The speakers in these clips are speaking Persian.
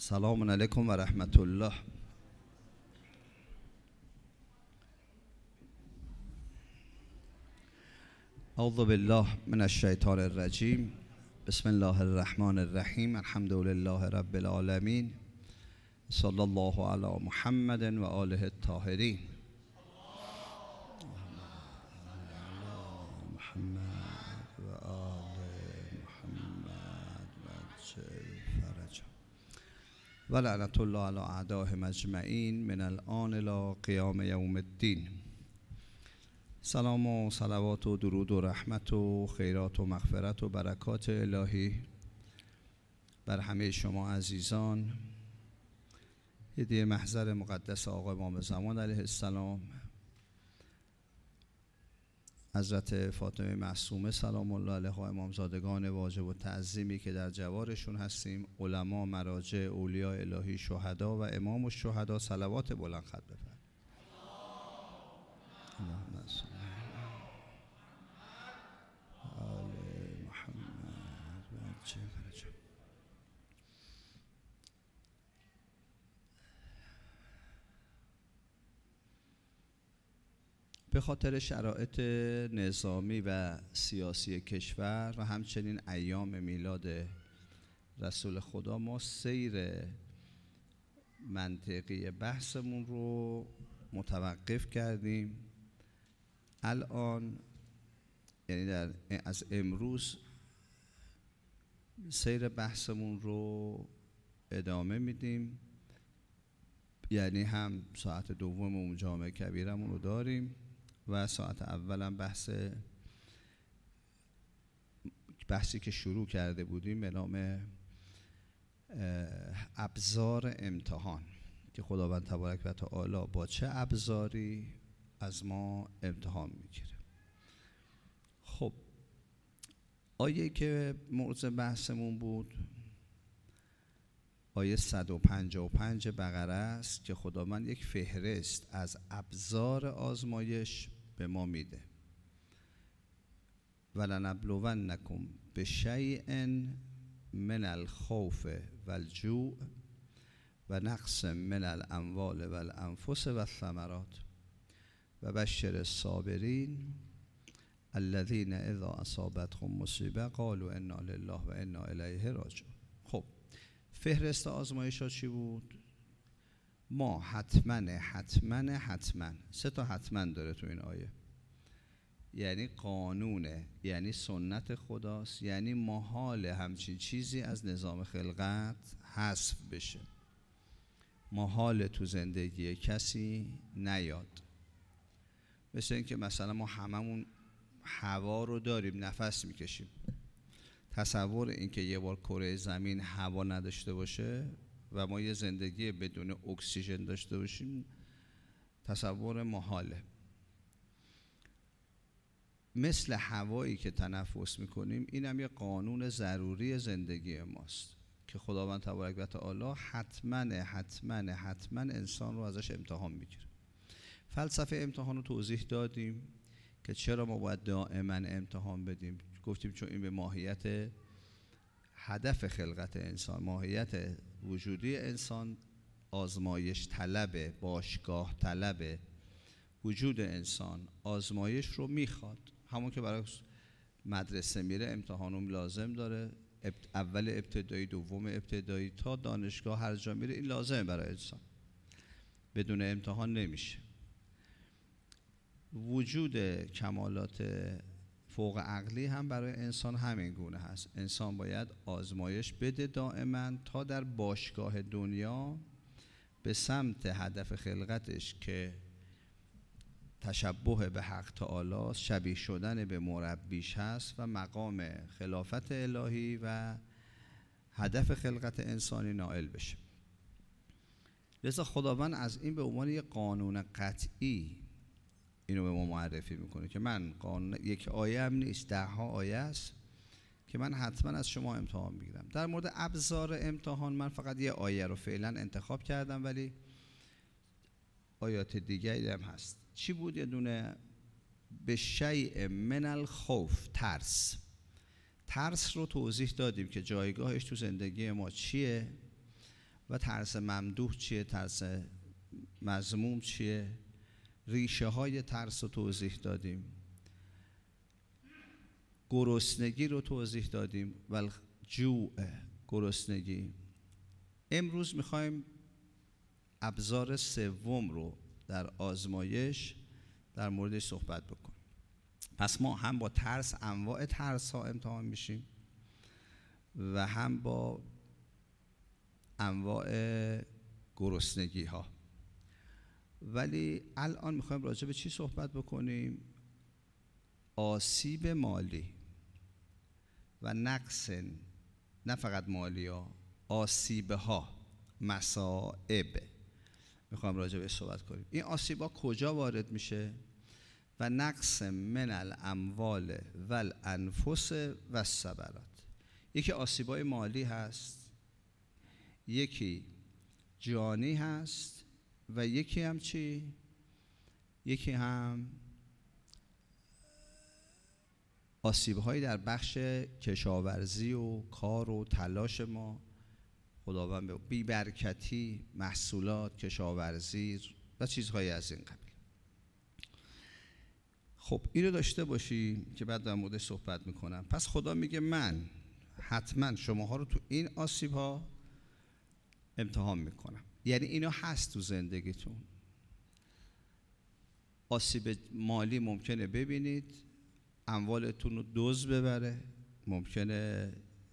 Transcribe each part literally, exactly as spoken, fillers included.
سلام علیکم و رحمت الله. اعوذ بالله من الشیطان الرجیم. بسم الله الرحمن الرحیم. الحمد لله رب العالمین. صلی الله علی محمد و آله الطاهرین. محمد و آل محمد و لعنت الله علی اعدائهم اجمعین من الآن الی قیام یوم الدین. سلام و صلوات و درود و رحمت و خیرات و مغفرت و برکات الهی بر همه شما عزیزان، هدیه محضر مقدس آقا امام زمان علیه السلام، حضرت فاطمه معصومه سلام الله علیها، امامزادگان واجب و تعظیمی که در جوارشون هستیم، علما، مراجع، اولیاء الهی، شهدا و امام الشهدا، صلوات بلند خط بفرمایید. اللهم صل علی محمد و عجل فرجهم. به خاطر شرایط نظامی و سیاسی کشور و همچنین ایام میلاد رسول خدا، ما سیر منطقی بحثمون رو متوقف کردیم. الان یعنی در از امروز سیر بحثمون رو ادامه میدیم، یعنی هم ساعت دوم جامع کبیرمون رو داریم و ساعت اولم بحث بحثی که شروع کرده بودیم به نام ابزار امتحان، که خداوند تبارک و تعالی با چه ابزاری از ما امتحان میگیره. خب آیه که موضوع بحثمون بود آیه صد و پنجاه و پنج بقره است که خداوند یک فهرست از ابزار آزمایش به ما میده. ولنبلونکم بشیء من الخوف والجوع و نقص من الاموال والانفس والثمرات و بشر الصابرین الذین اذا اصابتهم مصیبه قالوا انا لله و انا الیه راجعون. خب فهرست آزمایش ها چی بود؟ ما حتما حتما حتما سه تا حتما داره تو این آیه، یعنی قانونه، یعنی سنت خداست، یعنی محال همچین چیزی از نظام خلقت حذف بشه، محال تو زندگی کسی نیاد. مثل این که مثلا ما هممون هوا رو داریم، نفس میکشیم. تصور این که یه بار کره زمین هوا نداشته باشه و ما یه زندگی بدون اکسیژن داشته باشیم تصور محاله. مثل هوایی که تنفس میکنیم، این هم یه قانون ضروری زندگی ماست که خداوند تبارک و تعالی حتما حتما حتما انسان رو ازش امتحان میگیره. فلسفه امتحان رو توضیح دادیم که چرا ما باید دائما امتحان بدیم. گفتیم چون این به ماهیت هدف خلقت انسان، ماهیت وجودی انسان آزمایش طلبه، باشگاه طلبه. وجود انسان آزمایش رو میخواد، همون که برای مدرسه میره امتحانم لازم داره، اول ابتدایی، دوم ابتدایی تا دانشگاه، هر جا میره این لازمه برای انسان، بدون امتحان نمیشه. وجود کمالات فوق عقلی هم برای انسان همین گونه هست. انسان باید آزمایش بده دائما تا در باشگاه دنیا به سمت هدف خلقتش که تشبه به حق تعالی، شبیه شدن به مربیش هست و مقام خلافت الهی و هدف خلقت انسانی نائل بشه. لذا خداوند از این به عنوان یک قانون قطعی اینو به ما معرفی میکنه که من قانون، یک آیه هم نیست، ده ها آیه است که من حتما از شما امتحان میگیرم. در مورد ابزار امتحان من فقط یه آیه رو فعلا انتخاب کردم، ولی آیات دیگری هم هست. چی بود؟ یه دونه به شیء من الخوف، ترس. ترس رو توضیح دادیم که جایگاهش تو زندگی ما چیه و ترس ممدوح چیه، ترس مذموم چیه، ریشه های ترس رو توضیح دادیم، گرسنگی رو توضیح دادیم و جوع، گرسنگی. امروز میخوایم ابزار سوم رو در آزمایش در موردش صحبت بکنیم. پس ما هم با ترس، انواع ترس ها امتحان میشیم و هم با انواع گرسنگی ها. ولی الان میخوایم راجع به چی صحبت بکنیم؟ آسیب مالی و نقص، نه فقط مالی ها، آسیب ها، مصائب، میخوایم راجع به صحبت کنیم. این آسیب ها کجا وارد میشه؟ و نقص من الاموال و الانفس و الثمرات. یکی آسیب های مالی هست، یکی جانی هست و یکی هم چی؟ یکی هم آسیب هایی در بخش کشاورزی و کار و تلاش ما، خداوند به بی‌برکتی محصولات کشاورزی و چیزهایی از این قبیل. خب اینو داشته باشیم که بعد در موردش صحبت میکنم. پس خدا میگه من حتما شماها رو تو این آسیب ها امتحان میکنم. یعنی اینو هست تو زندگیتون. آسیب مالی ممکنه ببینید، اموالتون رو دزد ببره، ممکنه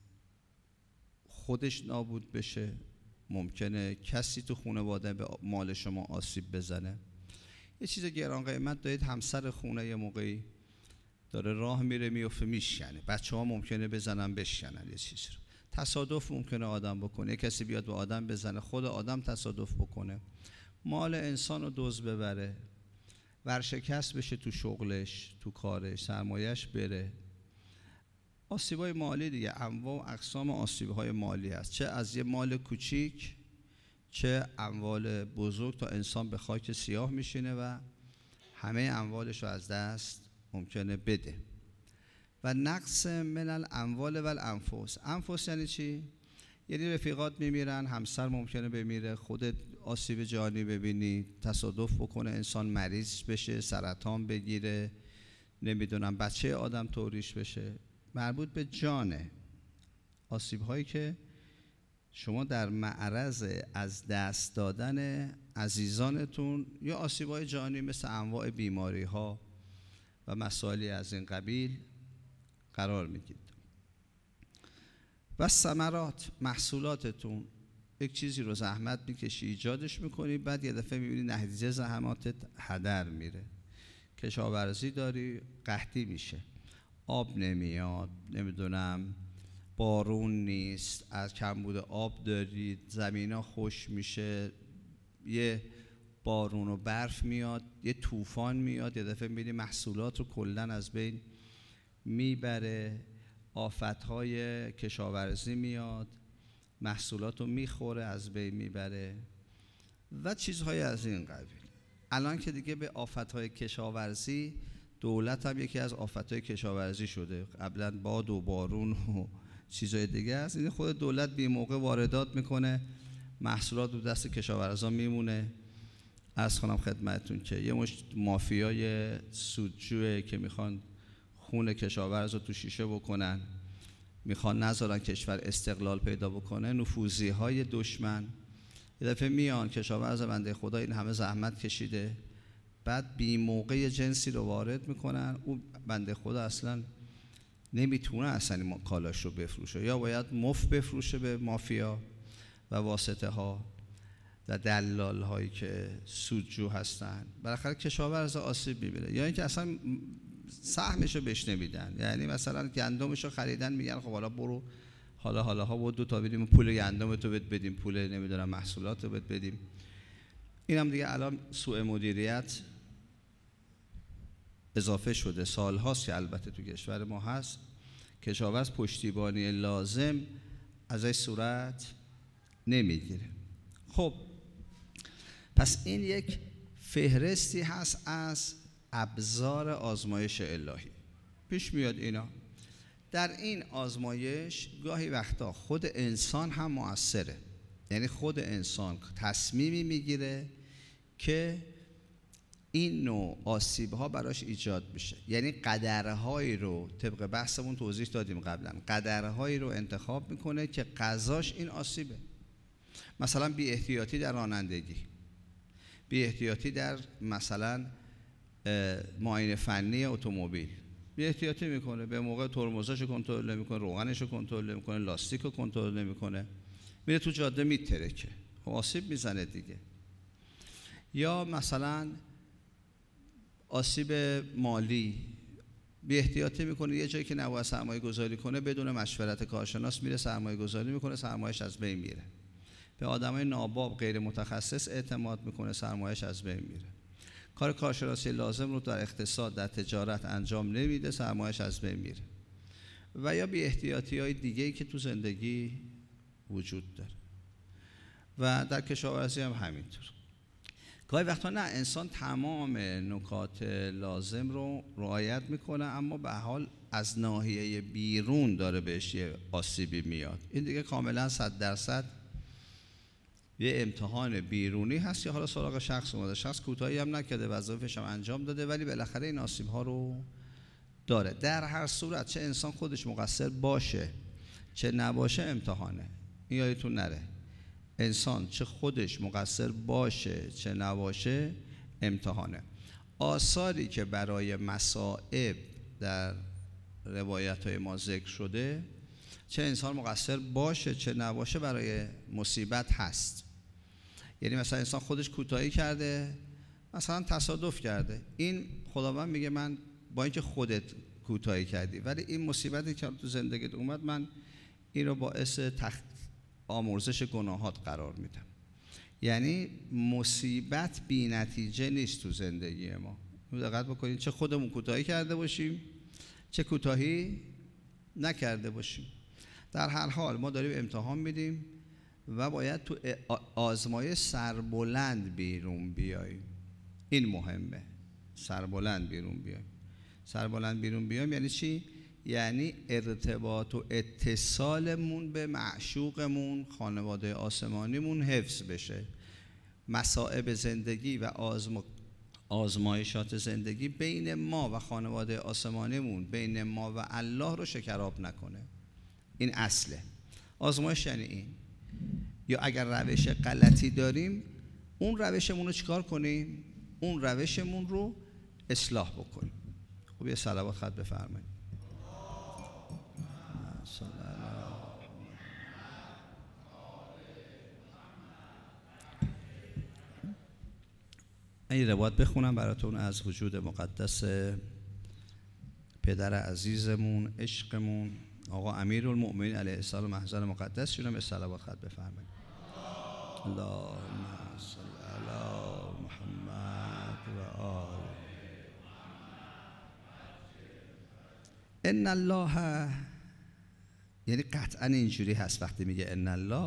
خودش نابود بشه، ممکنه کسی تو خانواده به مال شما آسیب بزنه. یه چیز گران قیمت دارید، همسر خونه یه موقعی داره راه میره میفته میشکنه، بچه ها ممکنه بزنن بشکنن یه چیز رو. تصادف ممکنه آدم بکنه، یه کسی بیاد به آدم بزنه، خود آدم تصادف بکنه، مال انسان رو دزد ببره، ورشکست بشه تو شغلش، تو کارش، سرمایه‌اش بره. آسیب‌های مالی دیگه، انواع و اقسام آسیب‌های مالی هست، چه از یه مال کوچیک چه اموال بزرگ، تا انسان به خاک سیاه میشینه و همه اموالش رو از دست ممکنه بده. و نقص من الاموال و الانفس. انفس یعنی چی؟ یعنی رفیقات میمیرن، همسر ممکنه بمیره، خودت آسیب جانی ببینی، تصادف بکنه، انسان مریض بشه، سرطان بگیره، نمیدونم بچه آدم طوریش بشه. مربوط به جانه. آسیب هایی که شما در معرض از دست دادن عزیزانتون، یا آسیب های جانی مثل انواع بیماری ها و مسائلی از این قبیل قرار میگیرید. و ثمرات، محصولاتتون، یک چیزی رو زحمت میکشی ایجادش میکنی، بعد یه دفعه میبینی نتیجه زحماتت هدر میره. کشاورزی داری، قحطی میشه، آب نمیاد، نمیدونم بارون نیست، از کمبود آب دارید، زمینا خوش میشه، یه بارون و برف میاد، یه طوفان میاد، یه دفعه میبینی محصولات رو کلن از بین میبره، آفتهای کشاورزی میاد، محصولات رو میخوره، از بین میبره و چیزهای از این قبیل. الان که دیگه به آفتهای کشاورزی، دولت هم یکی از آفتهای کشاورزی شده. قبلا باد و بارون و چیزهای دیگه است، این خود دولت بی موقع واردات میکنه، محصولات رو دست کشاورزان میمونه. عرض کنم خدمتتون که یه مشت مافیای سودجوه که میخوان خون کشاورز رو تو شیشه بکنن، میخوان نذارن کشور استقلال پیدا بکنه. نفوذی های دشمن یه دفعه میان، کشاورز بنده خدا این همه زحمت کشیده، بعد بی موقع جنسی رو وارد میکنن، اون بنده خدا اصلا نمیتونه اصلا این کالاش رو بفروشه، یا باید مفت بفروشه به مافیا و واسطه ها و دلال هایی که سودجو هستن. بالاخره کشاورز آسیب میبینه، یا اینکه اصلا سهمشو بهش نمیدن. یعنی مثلا گندمشو خریدن، میگن خب حالا برو، حالا حالا ها بود دو تا بدیم پول گندمتو بهت بدیم، پول نمیدونم محصولاتو بهت بدیم. اینم دیگه الان سوء مدیریت اضافه شده، سال هاست که البته تو کشور ما هست. کشاورز پشتیبانی لازم ازش صورت نمیگیره. خب پس این یک فهرستی هست از ابزار آزمایش الهی. پیش میاد اینا. در این آزمایش گاهی وقتا خود انسان هم مؤثره. یعنی خود انسان تصمیمی میگیره که این نوع آسیب ها براش ایجاد میشه. یعنی قدرهایی رو طبق بحثمون توضیح دادیم قبلا، قدرهایی رو انتخاب میکنه که قضاش این آسیبه. مثلا بی احتیاطی در رانندگی، بی احتیاطی در مثلا معاینه فنی اتومبیل، بی احتیاطی میکنه، به موقع ترمزاشو کنترل نمیکنه، روغنشو کنترل نمیکنه، لاستیکو کنترل نمیکنه، میره تو جاده میترکه، خب آسیب میزنه دیگه. یا مثلا آسیب مالی، بی احتیاطی میکنه یه جایی که نباید سرمایه گذاری کنه، بدون مشورت کارشناس میره سرمایه گذاری میکنه، سرمایه‌اش از بین میره. به آدمای ناباب غیر متخصص اعتماد میکنه، سرمایه‌اش از بین میره. کار کارشناسی لازم رو در اقتصاد، در تجارت انجام نمیده، سرمایه‌اش از بین میره. و یا بی احتیاطی‌های دیگه‌ای که تو زندگی وجود داره. و در کشاورزی هم همینطور. گاهی وقتا نه، انسان تمام نکات لازم رو رعایت میکنه، اما به حال از ناحیه بیرون داره بهش یه آسیبی میاد. این دیگه کاملا صد درصد یه امتحان بیرونی هست، یا حالا سراغ شخص اومده، شخص کوتاهی هم نکرده، وظایفش هم انجام داده، ولی بالاخره این آسیب ها رو داره. در هر صورت چه انسان خودش مقصر باشه چه نباشه امتحانه. این یادتون نره، انسان چه خودش مقصر باشه چه نباشه امتحانه. آثاری که برای مصائب در روایت‌های ما ذکر شده، چه انسان مقصر باشه چه نباشه برای مصیبت هست. یعنی مثلا انسان خودش کوتاهی کرده، مثلا تصادف کرده، این خداوند میگه من با اینکه خودت کوتاهی کردی، ولی این مصیبتی که تو زندگیت اومد، من این رو باعث تخت آمرزش گناهات قرار میدم. یعنی مصیبت بی نتیجه نیست تو زندگی ما. دقت بکنید، چه خودمون کوتاهی کرده باشیم چه کوتاهی نکرده باشیم، در هر حال ما داریم امتحان میدیم و باید تو آزمایش سربلند بیرون بیاییم. این مهمه، سربلند بیرون بیاییم. سربلند بیرون بیاییم یعنی چی؟ یعنی ارتباط و اتصالمون به معشوقمون، خانواده آسمانیمون حفظ بشه. مصائب زندگی و آزم... آزمایشات زندگی بین ما و خانواده آسمانیمون، بین ما و الله رو شکراب نکنه. این اصله. آزمایش یعنی این. یا اگر روش غلطی داریم، اون روشمون رو چیکار کنیم؟ اون روشمون رو اصلاح بکنیم. خب یه صلوات خط بفرمایید. این روایت بخونم براتون از وجود مقدس پدر عزیزمون، عشقمون، آقا امیرالمؤمنین علیه السلام محضر مقدس. شونم به صلوات خط بفرمایید. اللهم صل علی محمد و آل. ان الله، یعنی قطعا اینجوری هست وقتی میگه ان الله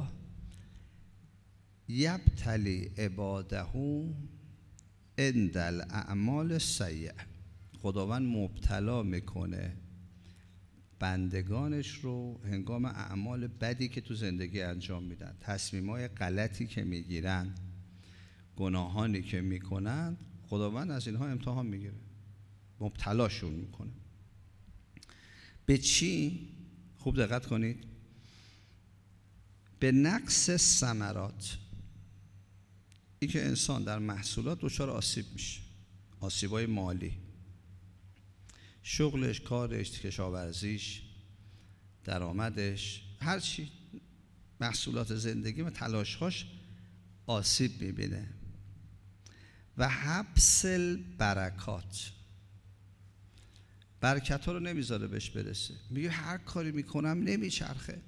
یبتلی عباده عند الاعمال السیئه، خداوند مبتلا میکنه بندگانش رو هنگام اعمال بدی که تو زندگی انجام میدن، تصمیمای غلطی که میگیرن، گناهانی که میکنن، خداوند از اینها امتحان میگیره، مبتلاشون میکنه. به چی؟ خوب دقت کنید. به نقص ثمرات، این که انسان در محصولات دچار آسیب میشه، آسیبای مالی، شغلش، کارش، کشاورزیش، درآمدش، هر چی، محصولات زندگی و تلاشهاش آسیب میبینه. و حبس البرکات، برکت ها رو نمیذاره بهش برسه. میگه هر کاری میکنم نمیچرخه،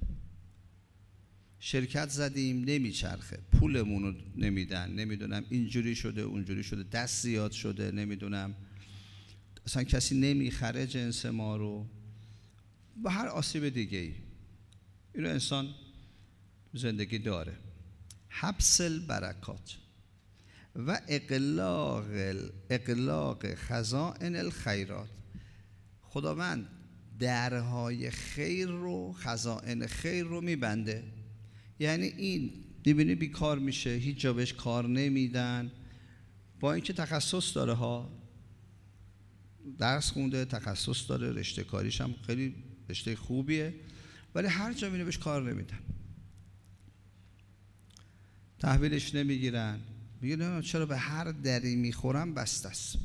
شرکت زدیم نمیچرخه، پولمون رو نمیدن، نمیدونم اینجوری شده اونجوری شده، دست زیاد شده، نمیدونم اصلا کسی نمیخره جنس ما رو، با هر آسیب دیگه ای. اینو انسان زندگی داره. حبس البرکات و اغلاق اغلاق خزائن الخیرات، خداوند درهای خیر رو، خزائن خیر رو میبنده. یعنی این میبینی بیکار میشه، هیچ جا بهش کار نمیدن، با اینکه تخصص داره ها، درس خونده، تخصص داره، رشته کاریش هم خیلی رشته خوبیه، ولی هر جا میبینی بهش کار نمیدن، تحویلش نمیگیرن. میگه نه چرا به هر دری میخورم بسته است.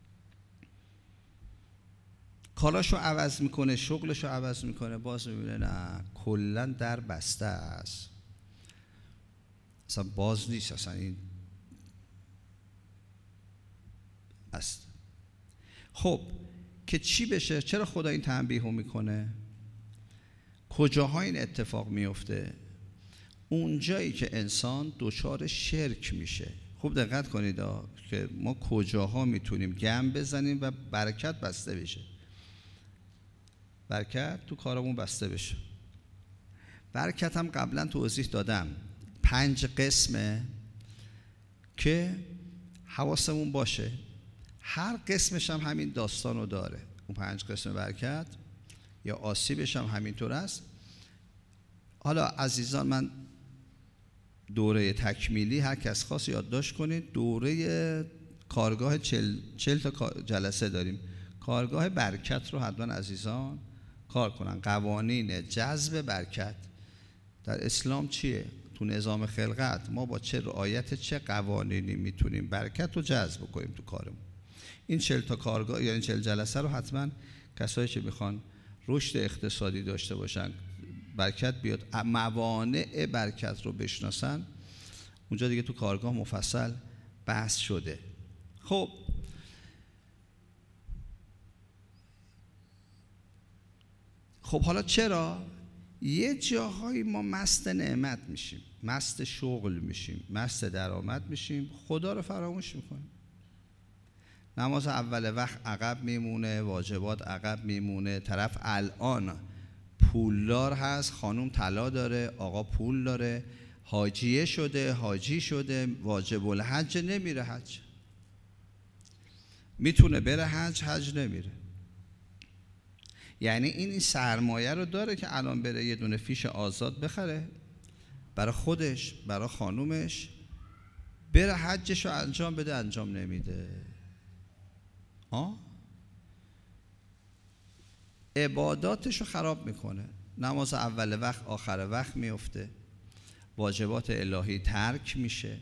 کاراشو عوض میکنه، شغلشو عوض میکنه، باز میبینه نه کلا در بسته است، اصلا باز نیست، اصلا این است. خب که چی بشه؟ چرا خدا این تنبیهو میکنه؟ کجاها این اتفاق میفته؟ اون جایی که انسان دچار شرک میشه. خوب دقت کنید که ما کجاها میتونیم گم بزنیم و برکت بسته بشه. برکت تو کارمون بسته بشه. برکت هم قبلا توضیح دادم، پنج قسمه که حواسمون باشه، هر قسمش هم همین داستانو داره. اون پنج قسم برکت یا آسیبش هم همینطور است. حالا عزیزان، من دوره تکمیلی هر کس خواست یادداشت کنید، دوره کارگاه چل, چل تا جلسه داریم، کارگاه برکت رو حتما عزیزان کار کنن. قوانین جذب برکت در اسلام چیه؟ تو نظام خلقت ما با چه رعایت چه قوانینی میتونیم برکت رو جذب کنیم تو کارمون. این چل تا کارگاه یا این چل جلسه رو حتما کسایی که میخوان رشد اقتصادی داشته باشن، برکت بیاد، موانع برکت رو بشناسن، اونجا دیگه تو کارگاه مفصل بحث شده. خب خب حالا چرا یه جاهایی ما مست نعمت میشیم، مست شغل میشیم، مست درآمد میشیم، خدا رو فراموش میکنیم؟ نماز اول وقت عقب میمونه، واجبات عقب میمونه، طرف الان پولدار هست، خانم طلا داره، آقا پول داره، حاجیه شده، حاجی شده، واجب الحج نمیره حج، میتونه بره حج، حج نمیره. یعنی این سرمایه رو داره که الان بره یه دونه فیش آزاد بخره برای خودش، برای خانومش، بره حجش رو انجام بده، انجام نمیده. آه؟ عباداتش رو خراب میکنه، نماز اول وقت آخر وقت میفته، واجبات الهی ترک میشه،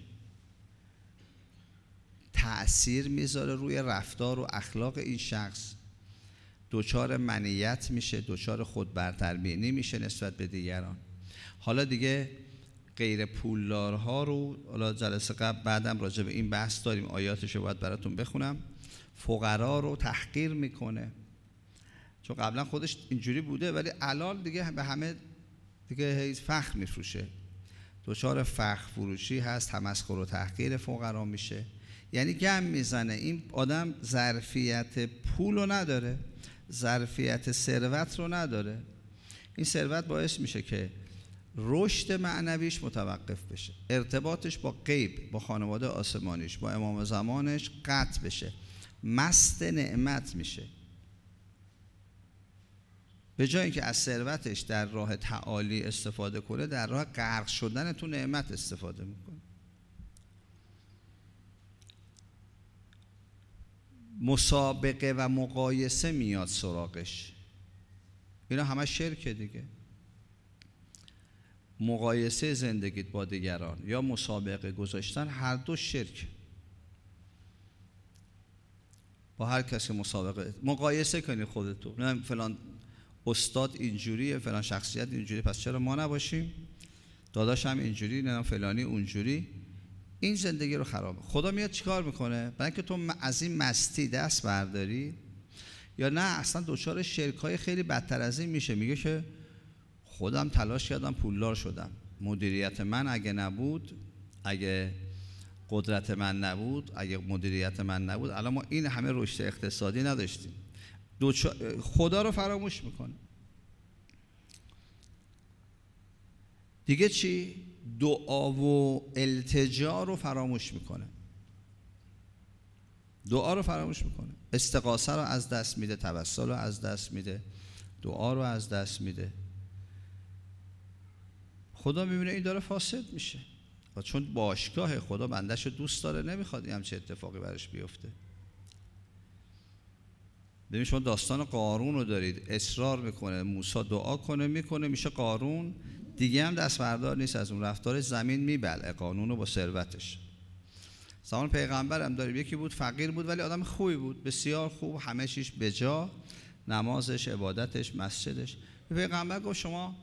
تأثیر میذاره روی رفتار و اخلاق این شخص، دوچار منیت میشه، دوچار خودبرتربینی میشه نسبت به دیگران. حالا دیگه غیر پولدارها رو، حالا جلسه قبل بعدم راجع به این بحث داریم، آیاتش رو باید براتون بخونم، فقرا رو تحقیر میکنه، چون قبلا خودش اینجوری بوده ولی الان دیگه به همه دیگه فخر میفروشه، دوچار فخر فروشی هست، تمسخر و تحقیر فقرا میشه. یعنی گم میزنه، این آدم ظرفیت پول رو نداره، ظرفیت ثروت رو نداره. این ثروت باعث میشه که رشد معنویش متوقف بشه، ارتباطش با غیب، با خانواده آسمانیش، با امام زمانش قطع بشه، مست نعمت میشه. به جای اینکه از ثروتش در راه تعالی استفاده کنه، در راه غرق شدن تو نعمت استفاده میکنه. مسابقه و مقایسه میاد سراغش، اینا همه شرکه دیگه. مقایسه زندگیت با دیگران یا مسابقه گذاشتن، هر دو شرک. با هر کسی مسابقه مقایسه کنی خودتو، نه فلان استاد اینجوریه، فلان شخصیت اینجوری، پس چرا ما نباشیم؟ داداش هم اینجوری، نه فلانی اونجوری. این زندگی رو خرابه. خدا میاد چیکار میکنه؟ برای اینکه تو از این مستی دست برداری، یا نه اصلا دوچار شرکای خیلی بدتر از این میشه، میگه که خودم تلاش کردم پولدار شدم، مدیریت من اگه نبود، اگه قدرت من نبود، اگه مدیریت من نبود، الان ما این همه رشد اقتصادی نداشتیم. خدا رو فراموش میکنه. دیگه چی؟ دعا و التجا رو فراموش میکنه، دعا رو فراموش میکنه، استغاثه رو از دست میده، توسل رو از دست میده، دعا رو از دست میده. خدا میبینه این داره فاسد میشه، و چون باشگاه خدا بنده‌شو دوست داره، نمیخواد این همچه اتفاقی براش بیفته. ببین شما داستان قارون رو دارید، اصرار میکنه موسی دعا کنه، میکنه میشه قارون، دیگه هم دست بردار نیست از اون رفتارش، زمین میبلعه قانون رو با ثروتش. زمان پیغمبر هم داریم، یکی بود فقیر بود ولی آدم خوبی بود، بسیار خوب، همه چیش بجا، نمازش، عبادتش، مسجدش. پیغمبر گفت شما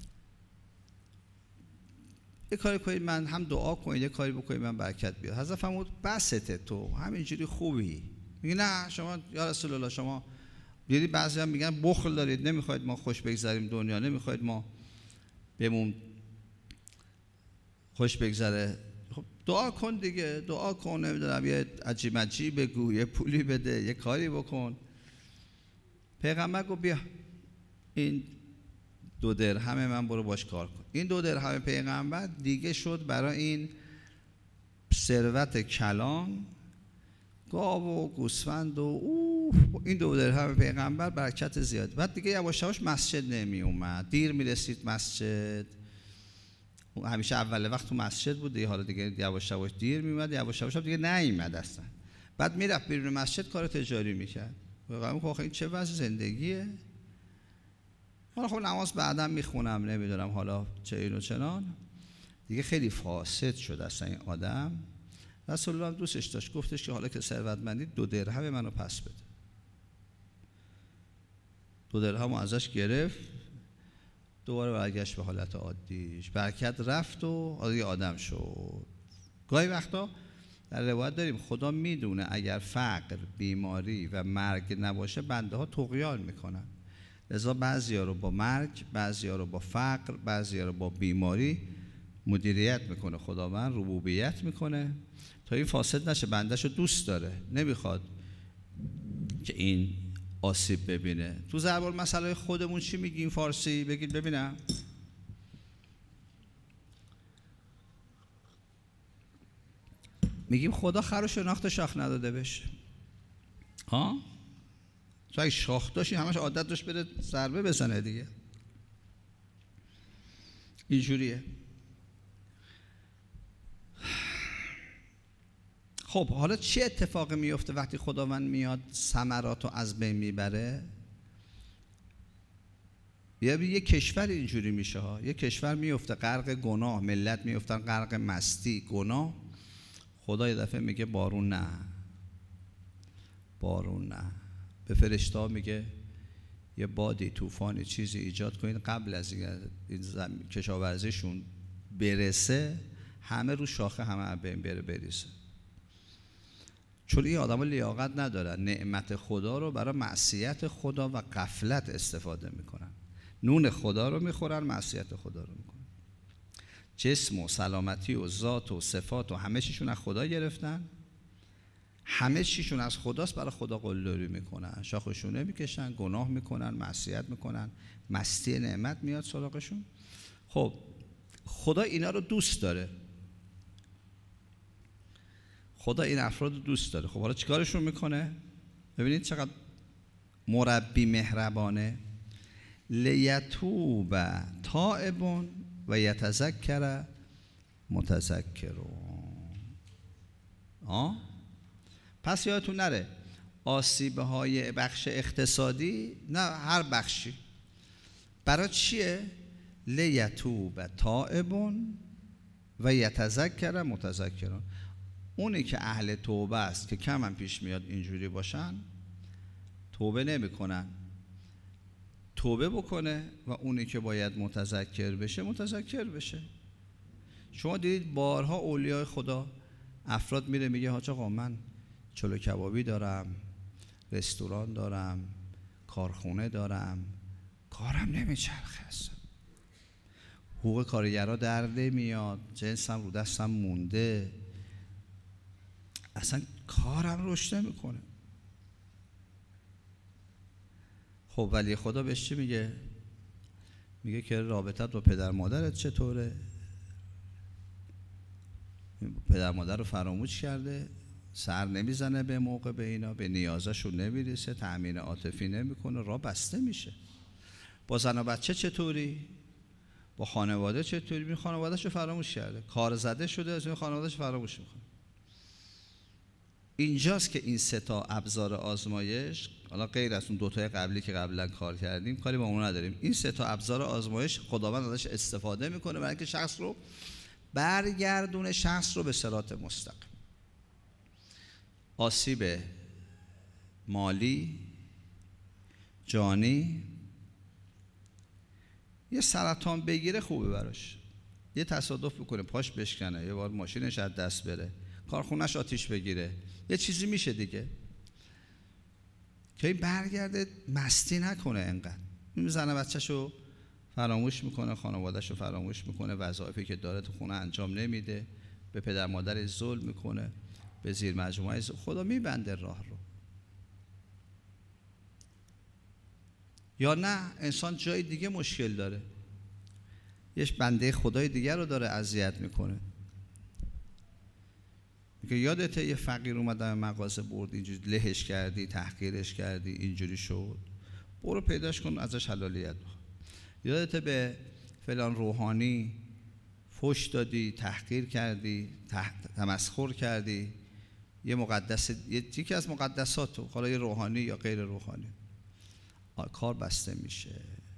یه کاری کنید من هم دعا کنید، یه کاری بکنید من برکت بیاد. حضرت فرمود بسته تو همینجوری خوبی. میگه نه شما یا رسول الله، شما دیدی بعضی هم میگن بخل دارید، نمیخواید ما خوش بگذریم دنیا، نمیخواید ما بهمون خوش بگذره. خب دعا کن دیگه، دعا کن، نمیدونم یه عجیب عجیب بگو، یه پولی بده، یه کاری بکن. پیغمبر گفت بیا این دو درهم من برو باش کار کن. این دو درهم پیغمبر دیگه شد برای این ثروت کلان، گاو و گوسفند و اوه، این دو درهم پیغمبر برکت زیاد. بعد دیگه یواش یواش مسجد نمی اومد، دیر می رسید مسجد، همیشه اول وقت تو مسجد بود دیگه، حالا دیگه یواش یواش دیر می اومد، یواش یواش دیگه نیومد اصلا. بعد میرفت بیرون مسجد کار تجاری میکرد. پیغمبر گفت این چه وضع زندگیه؟ حالا خب نماز بعدا میخونم، نمیدونم حالا چه این و چنان. دیگه خیلی فاسد شد اصلا این آدم. رسول الله دوستش داشت، گفتش که حالا که ثروتمندی دو درهم منو پس بده. دو درهم ازش گرفت، دوباره برگشت به حالت عادیش، برکت رفت و عادی آدم شد. گاهی وقتا در روایت داریم خدا میدونه اگر فقر، بیماری و مرگ نباشه بنده ها طغیان میکنن، لذا بعضیا رو با مرگ، بعضیا رو با فقر، بعضیا رو با بیماری مدیریت میکنه خداوند، ربوبیت میکنه تا این فاسد نشه. بندهشو دوست داره، نمیخواد که این آسیب ببینه. تو ضرب المثل خودمون چی میگیم فارسی؟ بگید ببینم. میگیم خدا خر و شناخت شاخ نداده بشه. ها؟ تو اگه شاخ داشتی همش عادت داشت بره ضربه بزنه دیگه. اینجوریه. خب حالا چه اتفاقی میفته وقتی خداوند میاد ثمرات رو از بین میبره؟ یه یه کشور اینجوری میشه ها، یه کشور میفته غرق گناه، ملت میفتن غرق مستی، گناه. خدا یه دفعه میگه بارون نه، بارون نه. به فرشته ها میگه یه بادی، طوفانی، چیزی ایجاد کنید قبل از این کشاورزیشون برسه، همه رو شاخه همه بین بره بریزه. چون این آدم ها لیاقت ندارن، نعمت خدا رو برای معصیت خدا و غفلت استفاده میکنن. نون خدا رو میخورن، معصیت خدا رو میکنن. جسم و سلامتی و ذات و صفات و همه چیشون از خدا گرفتن، همه چیشون از خداست، برای خدا قلدری میکنن، شاخشونه میکشن، گناه میکنن، معصیت میکنن، مستی نعمت میاد سراغشون. خب خدا اینا رو دوست داره، خدا این افراد رو دوست داره. خب حالا چیکارشون میکنه؟ ببینید چقدر مربی مهربانه. لیتوب تائبون و یتذکر متذکرون. آه؟ پس یادتون نره آسیبه های بخش اقتصادی، نه هر بخشی، برای چیه؟ لیتوب تائبون و یتذکر متذکرون. اونی که اهل توبه است که کم هم پیش میاد اینجوری باشن، توبه نمی کنن، توبه بکنه و اونی که باید متذکر بشه متذکر بشه. شما دیدید بارها اولیاء خدا افراد میره میگه حاج آقا من چلو کبابی دارم، رستوران دارم، کارخونه دارم، کارم نمیچرخه اصلا، حقوق کارگرها در نمیاد، جنسم رو دستم مونده، اصلا کارم رشد نمیکنه. خب ولی خدا بهش چی میگه؟ میگه که رابطت با پدر مادرت چطوره؟ پدر مادر رو فراموش کرده، سر نمیزنه به موقع به اینا، به نیازشون نمیرسه، تأمین عاطفی نمیکنه، راه بسته میشه. با زن و بچه چطوری؟ با خانواده چطوری؟ این خانواده‌شو فراموش کرده، کار زده شده، از این خانواده‌شو فراموش میکنه. اینجاست که این سه تا ابزار آزمایش، حالا غیر از اون دو تای قبلی که قبلا کار کردیم کاری با اون نداریم، این سه تا ابزار آزمایش خداوند ازش استفاده میکنه برای اینکه شخص رو برگردونه، شخص رو به صراط مستقیم. آسیب مالی، جانی، یه سرطان بگیره خوبه براش، یه تصادف بکنه پاش بشکنه، یه بار ماشینش از دست بره، کارخونهش آتیش بگیره، یه چیزی میشه دیگه که این برگرده مستی نکنه. انقدر این زن بچه‌شو فراموش میکنه، خانواده‌شو فراموش میکنه، وظایفی که داره تو خونه انجام نمیده، به پدر مادرش ظلم میکنه، به زیر مجموعه خدا میبنده راه رو. یا نه انسان جای دیگه مشکل داره، یه بنده خدای دیگر رو داره اذیت میکنه، میگه یادته یه فقیر اومد مغازه برد اینجوری لهش کردی، تحقیرش کردی، اینجوری شد، برو پیداش کن ازش حلالیت بخواه. یادته به فلان روحانی فحش دادی، تحقیر کردی، تمسخر کردی، یه مقدس، یکی از مقدساتو، حالا یه روحانی یا غیر روحانی، کار بسته میشه،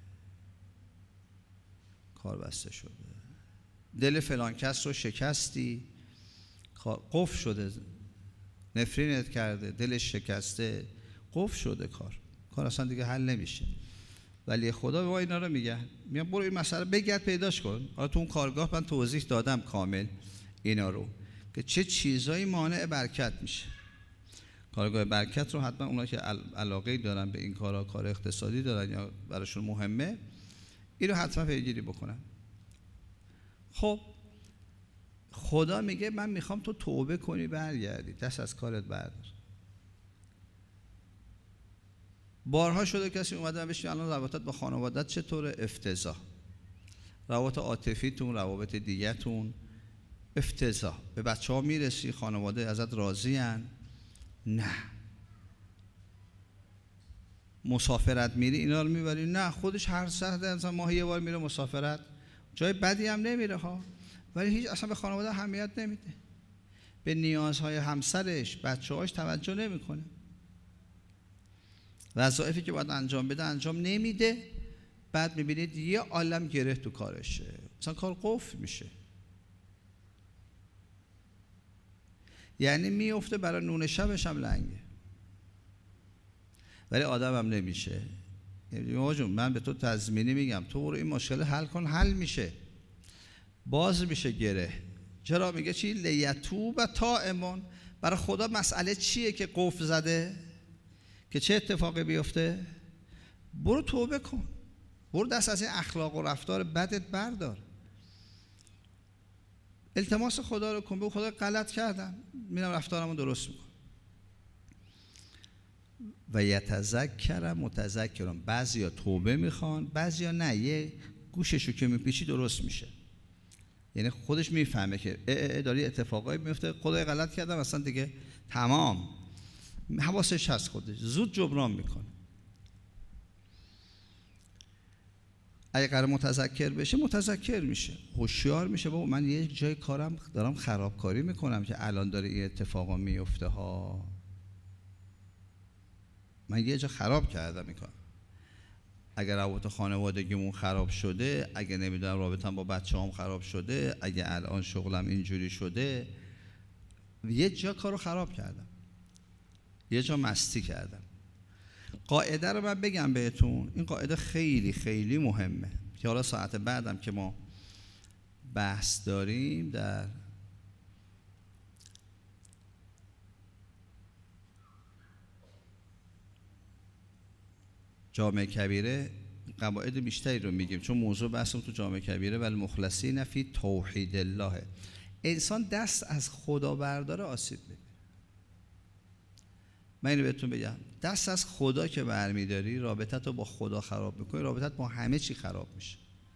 کار بسته شده. دل فلان کس رو شکستی، قفل شده، نفرینت کرده، دلش شکسته، قفل شده، کار کار اصلا دیگه حل نمیشه. ولی خدا به ما اینا رو میگه، میگه برو این مسئله بگرد پیداش کن. حالا تو اون کارگاه من توضیح دادم کامل اینا رو که چه چیزایی مانع برکت میشه. کارگاه برکت رو حتما اونا که علاقه دارن به این کارا، کار اقتصادی دارن یا براشون مهمه، این رو حتما پیگیری بکنن. خب خدا میگه من میخوام تو توبه کنی، برگردی، دست از کارت بردار. بارها شده کسی اومده بهش الان روابطت با خانوادت چطوره؟ افتضاح. روابط عاطفیتون، روابط دیگه‌تون افتضاح. به بچه‌ها میرسی، خانواده ازت راضی ان؟ نه. مسافرت میری اینا رو میبری؟ نه. خودش هر سه انسان ماهی یه بار میره مسافرت، جای بدی هم نمیره ها، ولی هیچ اصلا به خانواده اهمیت نمیده، به نیازهای همسرش، بچه‌هاش توجه نمیکنه، وظایفی که باید انجام بده انجام نمیده. بعد میبینید یه عالم گره تو کارشه، مثلا کار قفل میشه، یعنی میفته برای نون شبش هم لنگه، ولی آدم هم نمیشه. یعنی من به تو تضمینی میگم تو برو این مشکل حل کن، حل میشه، باز میشه گره. چرا میگه چی؟ لیتوب و طائمون. برای خدا مسئله چیه که قفل زده که چه اتفاقی بیفته؟ برو توبه کن، برو دست از این اخلاق و رفتار بدت بردار، التماس خدا رو کن، بگو خدا غلط کردم، میرم رفتارمو درست میکنم. و یتذکر متذکرون، بعضیا توبه میخوان، بعضیا نه، یه گوششو که میپیچی درست میشه، یعنی خودش میفهمه که اه اه داری اتفاقایی میفته، خدای غلط کردم، اصلا دیگه تمام، حواسش هست، خودش زود جبران میکنه. اگه قرار متذکر بشه، متذکر میشه، هوشیار میشه، بابا من یه جای کارم دارم خرابکاری میکنم که الان داره این اتفاقا میفته ها، من یه جا خراب کردم میکنم. اگه روابط خانوادگیمون خراب شده، اگه نمیدونم رابطم با بچه‌هام خراب شده، اگه الان شغلم اینجوری شده، یه جا کارو خراب کردم، یه جا مستی کردم. قاعده رو من بگم بهتون، این قاعده خیلی خیلی مهمه که حالا ساعت بعدم که ما بحث داریم در جامعه کبیره قواعد بیشتری رو میگیم، چون موضوع بحثم تو جامعه کبیره ولی مخلصین فی توحید الله. انسان دست از خدا برداره آسیب میبینه. من اینو بهتون بگم، دست از خدا که برمیداری، رابطت رو با خدا خراب میکنی، رابطت با همه چی خراب میشه.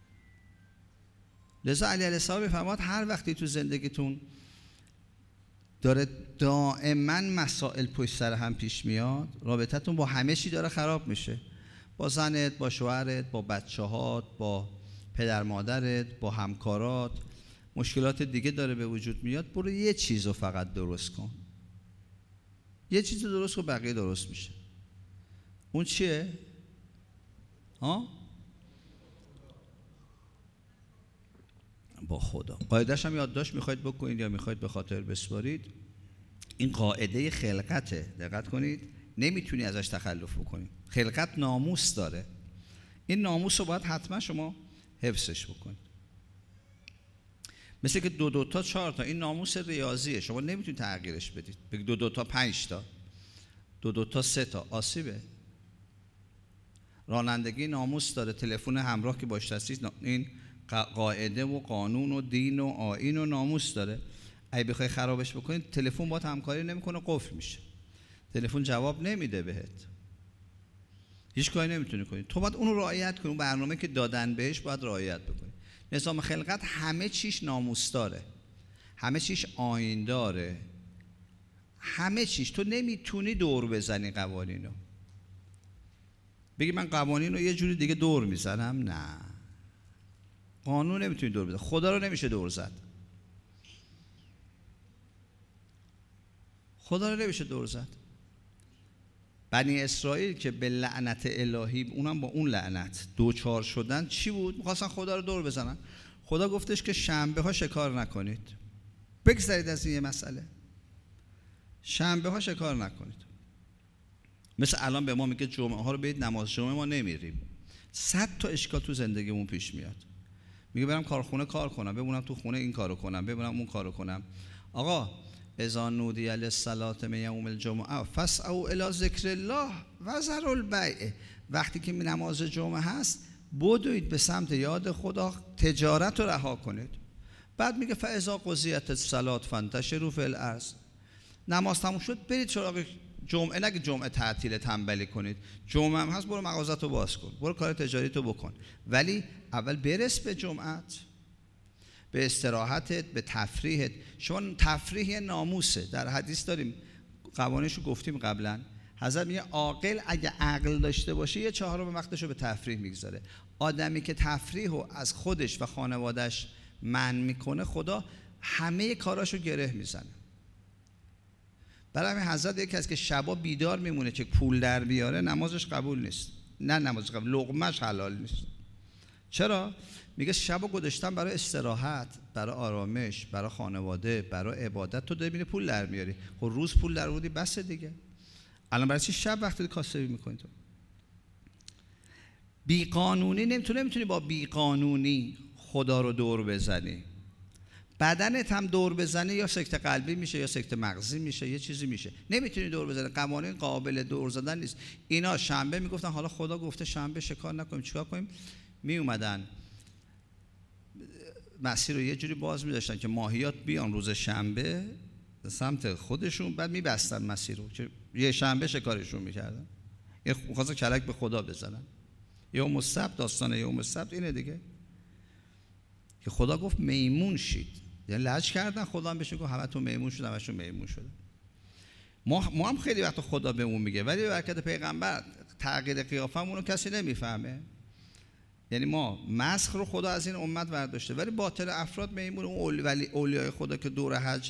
لذا علی علیه السلام میفرماد هر وقتی تو زندگیتون داره دائما مسائل پشت سر هم پیش میاد، رابطتون با همه چی داره خراب میشه، با زنت، با شوهرت، با بچه‌هات، با پدر مادرت، با همکارات، مشکلات دیگه داره به وجود میاد، برو یه چیزو فقط درست کن. یه چیزو درست کن، بقیه درست میشه. اون چیه؟ ها؟ با خدا. قاعده‌اش هم یادداشت میخواید بکنید یا میخواید به خاطر بسپارید. این قاعده خلقته، دقت کنید، نمیتونی ازش تخلف بکنی. خلقت ناموس داره، این ناموس رو باید حتما شما حفظش بکنید. مثل که دو دو تا چهار تا، این ناموس ریاضیه، شما نمیتونید تغییرش بدید. بگید دو دو تا پنج تا، دو دو تا سه تا، آسیبه. رانندگی ناموس داره، تلفن همراه که باش هستید این قاعده و قانون و دین و آیین و ناموس داره. اگه بخوای خرابش بکنید، تلفن باهات همکاری نمیکنه، قفل میشه، تلفن جواب نمیده بهت، هیچ کاری نمیتونی کنی. تو باید اون رو رعایت کنی، اون برنامه که دادن بهش باید رعایت بکنی. نظام خلقت همه چیش ناموس داره، همه چیش آیین داره، همه چیش. تو نمیتونی دور بزنی قوانینو، بگی من قوانین رو یه جوری دیگه دور میزنم. نه، قانون نمیتونی دور بزنی، خدا رو نمیشه دور زد، خدا رو نمیشه دور زد. بنی اسرائیل که به لعنت الهی، اونم با اون لعنت دوچار شدن، چی بود؟ میخواستن خدا رو دور بزنن. خدا گفتش که شنبه ها شکار نکنید، بگذارید از این یه مسئله، شنبه ها شکار نکنید. مثل الان به ما میگه جمعه ها رو برید نماز جمعه، ما نمیریم. صد تا اشکال تو زندگیمون پیش میاد. میگه برم کارخونه کار کنم، بمونم تو خونه این کارو کنم، بمونم اون کارو کنم. آقا اذا نودی للصلاة من یوم الجمعه فاسعوا الی ذکر الله و ذروا البیع. وقتی که نماز جمعه هست، بدوید به سمت یاد خدا، تجارت رو رها کنید. بعد میگه فاذا قضیت الصلاة فانتشروا فی الارض. نماز تموم شد، برید سراغ جمعه. نگه جمعه تعطیل تنبلی کنید، جمعه هم هست، برو مغازه‌تو باز کن، برو کار تجاریتو بکن، ولی اول برس به جمعت، به استراحتت، به تفریحت. شما تفریح ناموسه. در حدیث داریم، قوانینشو گفتیم قبلا، حضرت میگه عاقل اگه عقل داشته باشه یه چهارم وقتشو به تفریح میگذاره. آدمی که تفریحو از خودش و خانواده‌اش منع میکنه، خدا همه کاراشو گره میزنه. برای همین حضرت یکی از که شبا بیدار میمونه که پول در بیاره، نمازش قبول نیست. نه نمازش قبول، لقمه‌اش حلال نیست. چرا؟ میگه شبا گذاشتم برای استراحت، برای آرامش، برای خانواده، برای عبادت. تو داری میری پول در میاری، خب روز پول در آوردی بس دیگه. الان برای چی شب وقتی کاسبی میکنی؟ تو بی قانونی نمیتونی نمیتونی با بی قانونی خدا رو دور بزنی. بدنت هم دور بزنی یا سکته قلبی میشه یا سکته مغزی میشه، یه چیزی میشه، نمیتونی دور بزنی. قوانین قابل دور زدن نیست. اینا شنبه میگفتن حالا خدا گفته شنبه شکار نکنیم، چیکار کنیم؟ می اومدن مسیر رو یه جوری باز می‌داشتن که ماهیات بیان روز شنبه به سمت خودشون، بعد می‌بستن مسیر رو که یه شنبه شکارشون می‌کردن. یه خواستن کلک به خدا بزنن. یوم السبت، داستان یوم السبت اینه دیگه، که خدا گفت میمون شید. یعنی لج کردن، خدا هم بهشون گفت همتون میمون شد، همشون میمون شدن. ما ما هم خیلی وقت خدا بهمون میگه، ولی به برکت پیغمبر تغییر قیافمون رو کسی نمیفهمه. یعنی ما مسخ رو خدا از این امت برداشته، ولی باطل افراد میمون. اون ولی اولیای خدا که دور حج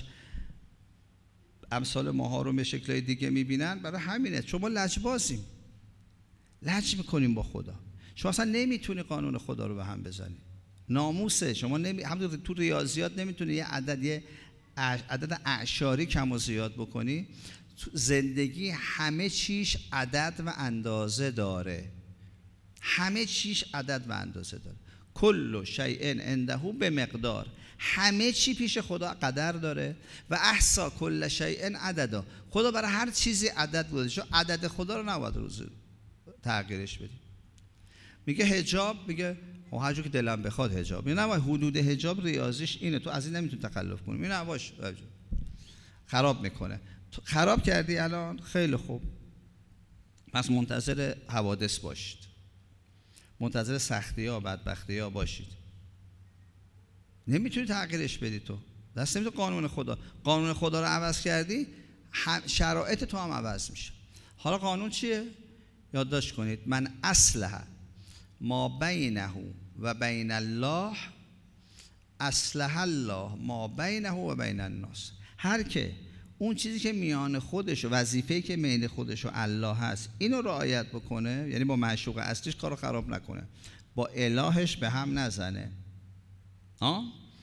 امثال ماها رو به شکل‌های دیگه میبینن، برای همینه. شما لجبازیم، لج میکنیم با خدا. شما اصلا نمیتونی قانون خدا رو به هم بزنی، ناموسه. شما نمی همونطور تو ریاضیات نمیتونی یه عدد یه عدد اعشاری کم و زیاد بکنی. تو زندگی همه چیش عدد و اندازه داره، همه چیش عدد و اندازه داره. کل شیء عنده به مقدار. همه چی پیش خدا قدر داره. و احصا کل شیء عددا. خدا برای هر چیزی عدد گذاشته. عدد خدا رو نباید روز تغییرش بدیم. میگه حجاب، میگه هر جور که دلم بخواد حجاب. میگه نه، حدود حجاب ریاضیش اینه، تو از این نمیتونی تخلف کنی. میگه نه باش، خراب میکنه. خراب کردی الان، خیلی خوب، پس منتظر حوادث باشید، منتظر سختی ها بدبختی ها باشید. نمیتونی تغییرش بدی. تو دست نمیتونی. قانون خدا قانون خدا رو عوض کردی، شرایط تو هم عوض میشه. حالا قانون چیه؟ یادداشت کنید. من اصلح ما بینه و بین الله اصلح الله ما بینه و بین الناس. هر که اون چیزی که میان خودش و وظیفه‌ای که میان خودش و الله هست اینو رعایت بکنه، یعنی با معشوق اصلیش کارو خراب نکنه، با الهش به هم نزنه، آه؟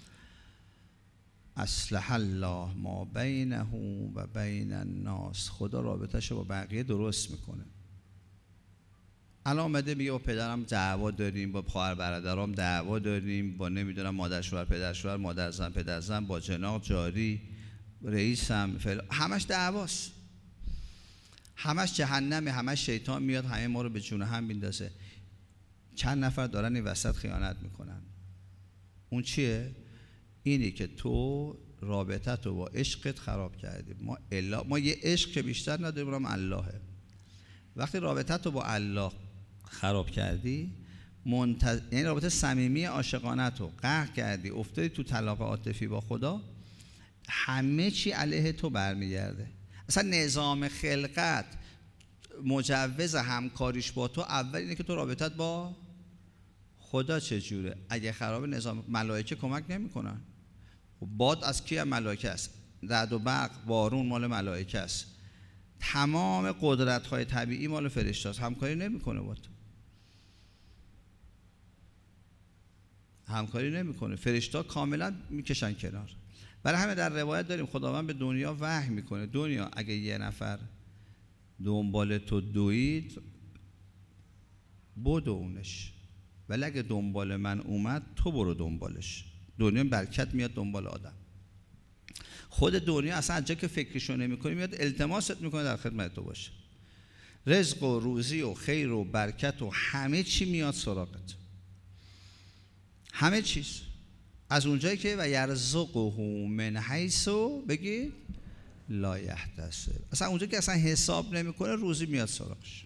اصلح الله ما بینه و بین الناس. خدا رابطه‌شو با بقیه درست میکنه. الان اومده میگه با پدرم دعوا داریم، با خواهر برادرام دعوا داریم، با نمیدونم مادر شوهر پدر شوهر، مادر زن پدر زن، با جناق جاری، رئیسم، فعلا همش دعواست، همش جهنمه، همش شیطان میاد همه ما رو به جون هم میندازه. چند نفر دارن این وسط خیانت میکنن. اون چیه؟ اینی که تو رابطه تو با عشقت خراب کردی. ما الا ما یه عشق که بیشتر نداریم، اونم اللهه. وقتی رابطه تو با الله خراب کردی، منتظ... یعنی رابطه صمیمی عاشقانه تو قهر کردی، افتادی تو طلاق عاطفی با خدا، همه چی علیه تو برمیگرده. اصلا نظام خلقت مجوز همکاریش با تو اول اینه که تو رابطت با خدا چجوره. اگه خراب نظام، ملائکه کمک نمیکنن. باد از کی؟ ملائکه است. رعد و برق، بارون مال ملائکه است. تمام قدرت‌های طبیعی مال فرشتاست. همکاری نمیکنه با تو، همکاری نمیکنه. فرشتا کاملا میکشن کنار. برای همه در روایت داریم خداوند به دنیا وحی میکنه: دنیا اگه یه نفر دنبال تو دوید بدو اونش، ولی اگه دنبال من اومد تو برو دنبالش. دنیا برکت میاد دنبال آدم. خود دنیا اصلا از جا که فکرشو نمیکنی میاد التماست میکنه در خدمت تو باشه. رزق و روزی و خیر و برکت و همه چی میاد سراغت، همه چیز. از اونجایی که و یرزقه من حیث بگید لا یحتسب، اصلا اونجایی که اصلا حساب نمیکنه روزی میاد سراغش.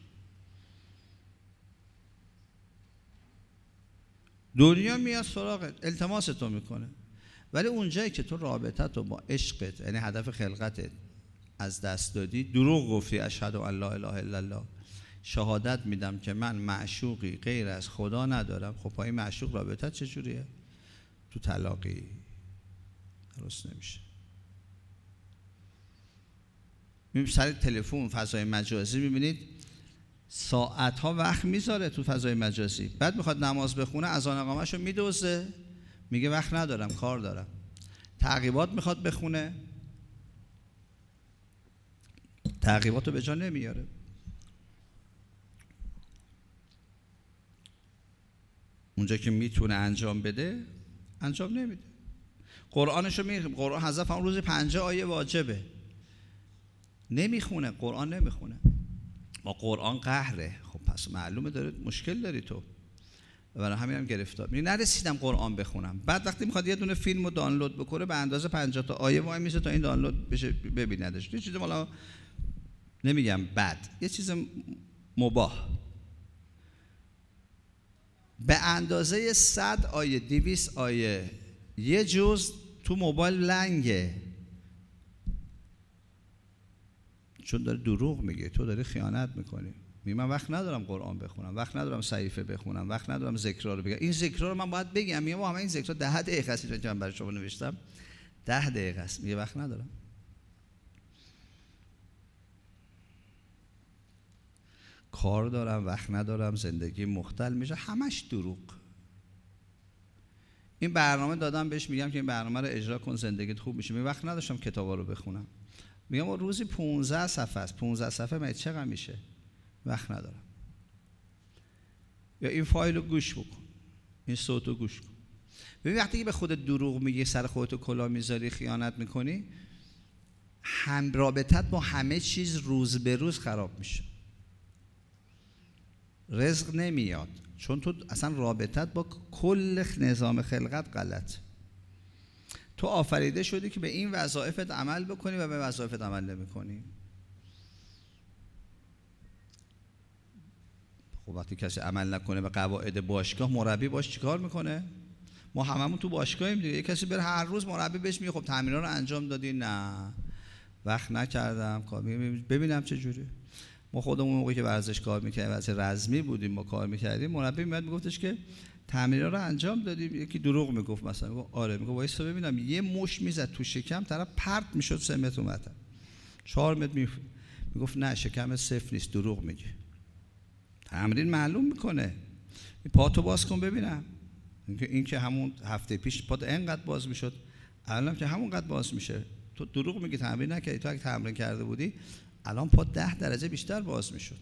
دنیا میاد سراغت، التماس تو میکنه. ولی اونجایی که تو رابطه تو با عشقت، یعنی هدف خلقتت، از دست دادی، دروغ گفتی، اشهد ان لا اله الا الله، شهادت میدم که من معشوقی غیر از خدا ندارم. خب با این معشوق رابطت چجوریه؟ تو طلاقی، درست نمیشه. میبینید سر تلفن، فضای مجازی، میبینید ساعت ها وقت میذاره تو فضای مجازی، بعد میخواد نماز بخونه اذان اقامه‌ش رو میدوزه، میگه وقت ندارم کار دارم. تعقیبات میخواد بخونه، تعقیبات رو به جا نمیاره. اونجا که میتونه انجام بده انجام نمیده. قرآنشو میخونه، قرآن حذف هم روزی پنجاه آیه واجبه، نمیخونه، قرآن نمیخونه. با قرآن قهره. خب پس معلومه داره مشکل داری تو، برای همین هم گرفتار می. نرسیدم قرآن بخونم. بعد وقتی میخواد یه دونه فیلم رو دانلود بکنه به اندازه پنجاه تا آیه وای میسه تا این دانلود بشه ببیندش. یه چیز مالا نمیگم بد، یه چیز مباح، به اندازه صد آیه، دویست آیه، یه جز تو موبایل لنگه، چون داره دروغ میگه، تو داری خیانت میکنی. میگه من وقت ندارم قرآن بخونم، وقت ندارم صحیفه بخونم، وقت ندارم ذکرها رو بگم. این ذکرها رو من باید بگم. میگم همه این ذکرها ده دقیقه است که من برای شما نوشتم، ده دقیقه است. میگه وقت ندارم. کار دارم، وقت ندارم، زندگی مختل میشه، همش دروغ. این برنامه دادم بهش، میگم که این برنامه رو اجرا کن زندگیت خوب میشه. میگه وقت نداشتم کتابا رو بخونم. میگم روزی پانزده صفحه است، پانزده صفحه من چقدر میشه؟ وقت ندارم. یا این فایل رو گوش بکن، این صوت رو گوش کن. ببین وقتی که به خودت دروغ میگی، سر خودت کلاه میذاری، خیانت میکنی، هم رابطت با همه چیز روز به روز خراب میشه. رزق نمیاد چون تو اصلا رابطت با کل نظام خلقت غلط. تو آفریده شدی که به این وظایفت عمل بکنی و به وظایفت عمل نمیکنی. خب وقتی کسی عمل نکنه به قواعد باشگاه، مربی باش چیکار میکنه؟ ما هممون تو باشگاهیم دیگه. کسی بره هر روز مربی بهش میگه خب تمرین‌ها رو انجام دادی؟ نه، وقت نکردم، کار ببینم چه جوری. ما خودمون موقعی که ورزش کار میکردیم، ورزش رزمی بودیم، ما کار میکردیم، مربی میاد میگفتش که تمرین رو انجام دادیم، یکی دروغ میگفت مثلا، میگفت آره، میگفت وایسا ببینم، یه مش میزد تو شکم، طرف پرت میشد سه متر اومد، چهار متر می... میگفت نه شکم صفر نیست، دروغ میگه. تمرین معلوم میکنه. پاتو باز کن ببینم، این که همون هفته پیش پات اینقدر باز میشد، الان که همونقدر باز میشه. تو دروغ میگی تمرین نکردی. تو اگه تمرین کرده بودی الان پات ده درجه بیشتر باز میشد.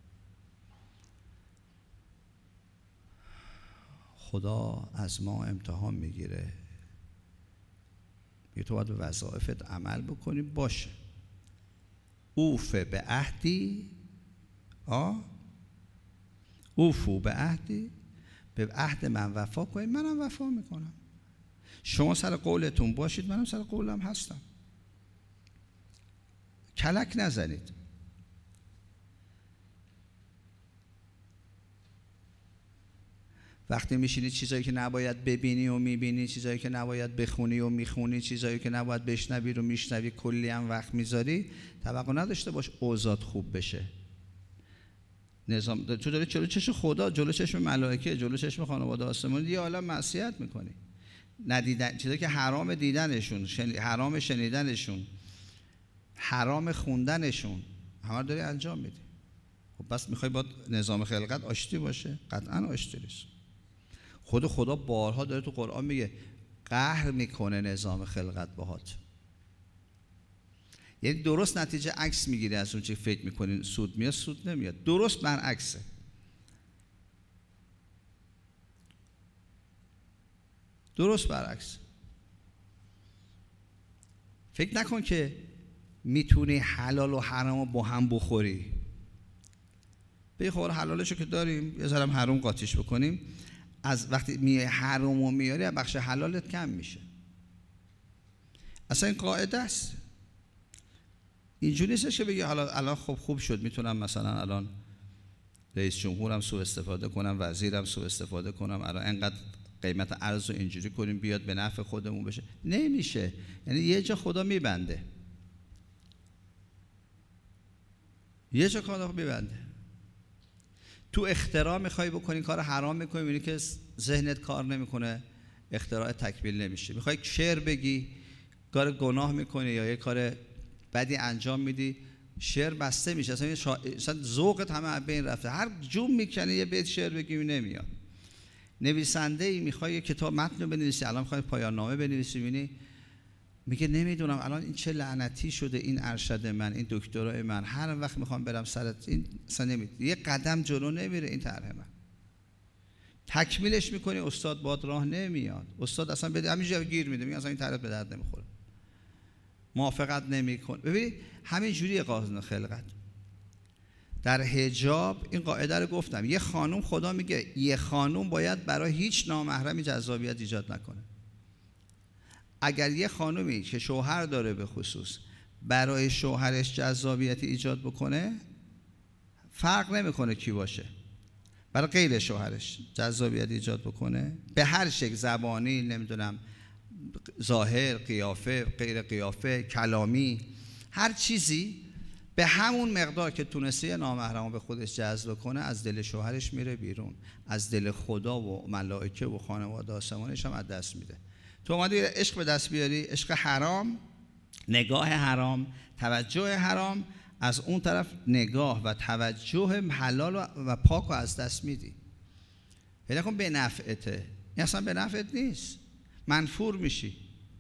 خدا از ما امتحان میگیره، میگه تو باید به وظایفت عمل بکنی. باشه، اوفه به عهدی، آه اوفو به عهدی، به عهد من وفا کنید، منم وفا میکنم. شما سر قولتون باشید، منم سر قولم هستم. کلک نزنید. وقتی میشینی چیزایی که نباید ببینی و میبینی، چیزایی که نباید بخونی و میخونی، چیزایی که نباید بشنوی رو میشنوی، کلی هم وقت میذاری، توقع نداشته باش اوضاعت خوب بشه. نظام تو داری جلو چشم خدا، جلو چشم ملائکه، جلو چشم خانواده آسمانی یه عالم معصیت میکنی. ندیدن چیزایی که حرام دیدنشون، شن... حرام شنیدنشون، حرام خوندنشون، همه رو داری انجام میدی. خب بس میخوای با نظام خلقت آشتی باشه؟ قطعا آشتی نیست. خود خدا بارها داره تو قرآن میگه قهر میکنه نظام خلقت باهات. یعنی درست نتیجه عکس میگیره از اون چی فکر میکنین سود میاد، سود نمیاد. درست برعکسه. درست برعکس. فکر نکن که میتونی حلال و حرام رو با هم بخوری. به خور حلالشو که داریم، یه ذره حرام قاطیش بکنیم، از وقتی می حرامو میاری از بخش حلالت کم میشه. اصلا این قاعده است. اینجوری نیستش که بگی حالا الان خوب خوب شد، میتونم مثلا الان رئیس جمهورم سوء استفاده کنم، وزیرم سوء استفاده کنم، الان انقدر قیمت ارز رو اینجوری کنیم بیاد به نفع خودمون بشه. نمیشه. یعنی یه جا خدا میبنده، یه جا خدا میبنده. تو اختراع میخوای بکنی کار حرام میکنی، میبینی که ذهنت کار نمیکنه، اختراع تکمیل نمیشه. میخوای شعر بگی، کار گناه میکنی یا یه کار بدی انجام میدی، شعر بسته میشه. اصلا شا... اصلا ذوقت همه از بین رفته. هر جون میکنی یه بیت شعر بگی نمیاد. نویسنده ای میخوای یه کتاب متن بنویسی، الان میخوای پایان نامه بنویسی، میبینی میگه نمیدونم الان این چه لعنتی شده، این ارشد من، این دکترای من، هر وقت میخوام برم سر این اصلا نمیده، یه قدم جلو نمیره این طرح من. تکمیلش میکنی، استاد باد راه نمیاد. استاد اصلا بده همینجوری گیر میده، میگه اصلا این طرح به درد نمیخوره، موافقت نمیکنه. ببینید همین جوریه قانون خلقت. در حجاب این قاعده رو گفتم، یه خانم خدا میگه یه خانم باید برای هیچ نامحرمی جذابیت ایجاد نکنه. اگر یه خانومی که شوهر داره به خصوص برای شوهرش جذابیت ایجاد بکنه، فرق نمیکنه کی باشه، برای غیر شوهرش جذابیت ایجاد بکنه به هر شکل، زبانی، نمیدونم ظاهر، قیافه، غیر قیافه، کلامی، هر چیزی، به همون مقدار که تونسته نامحرم به خودش جذب کنه از دل شوهرش میره بیرون، از دل خدا و ملائکه و خانواده آسمانش هم از دست میده. تو اومدی عشق به دست بیاری، عشق حرام، نگاه حرام، توجه حرام، از اون طرف نگاه و توجه حلال و پاک رو از دست میدی. پیدا کن به نفعته، این اصلا به نفعت نیست، منفور میشی.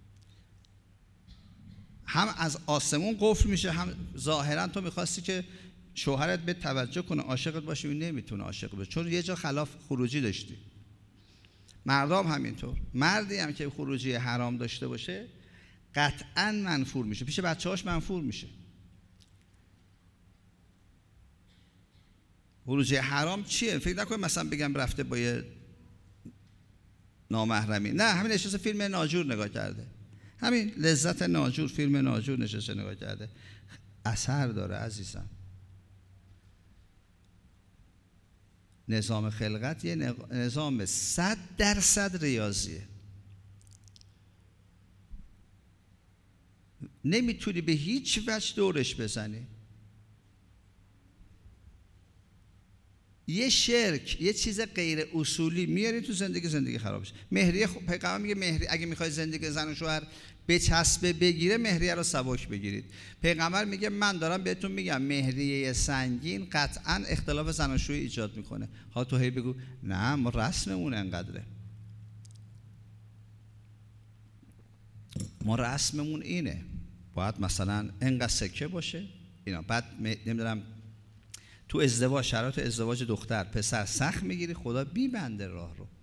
هم از آسمون قفل میشه، هم ظاهرا تو میخواستی که شوهرت به توجه کنه، عاشقت باشه، این نمیتونه عاشق باشه چون یه جا خلاف خروجی داشتی. مردم همینطور، مردی هم که خروجی حرام داشته باشه قطعاً منفور میشه، پیش بچه‌هاش منفور میشه. خروجی حرام چیه؟ فکر نکنید مثلا بگم رفته با یه نامحرمی، نه، همین نشسته فیلم ناجور نگاه کرده، همین لذت ناجور، فیلم ناجور نشسته نگاه کرده، اثر داره عزیزم. نظام خلقت یه نظام صد درصد ریاضیه. نمیتونی به هیچ وجه دورش بزنی. یه شرک، یه چیز غیر اصولی میاری تو زندگی، زندگی خراب میشه. مهریه خب پیغمبر میگه مهری اگه میخوای زندگی زن و شوهر بچسبه بگیره، مهریه رو سبک بگیرید. پیغمبر میگه من دارم بهتون میگم مهریه سنگین قطعا اختلاف زناشویی ایجاد میکنه. ها تو هی بگو نه ما رسممون انقدره، ما رسممون اینه، باید مثلا انقدر سکه باشه اینا. بعد نمیدونم تو ازدواج، شرایط ازدواج دختر پسر سخت میگیری، خدا بیبنده راه رو،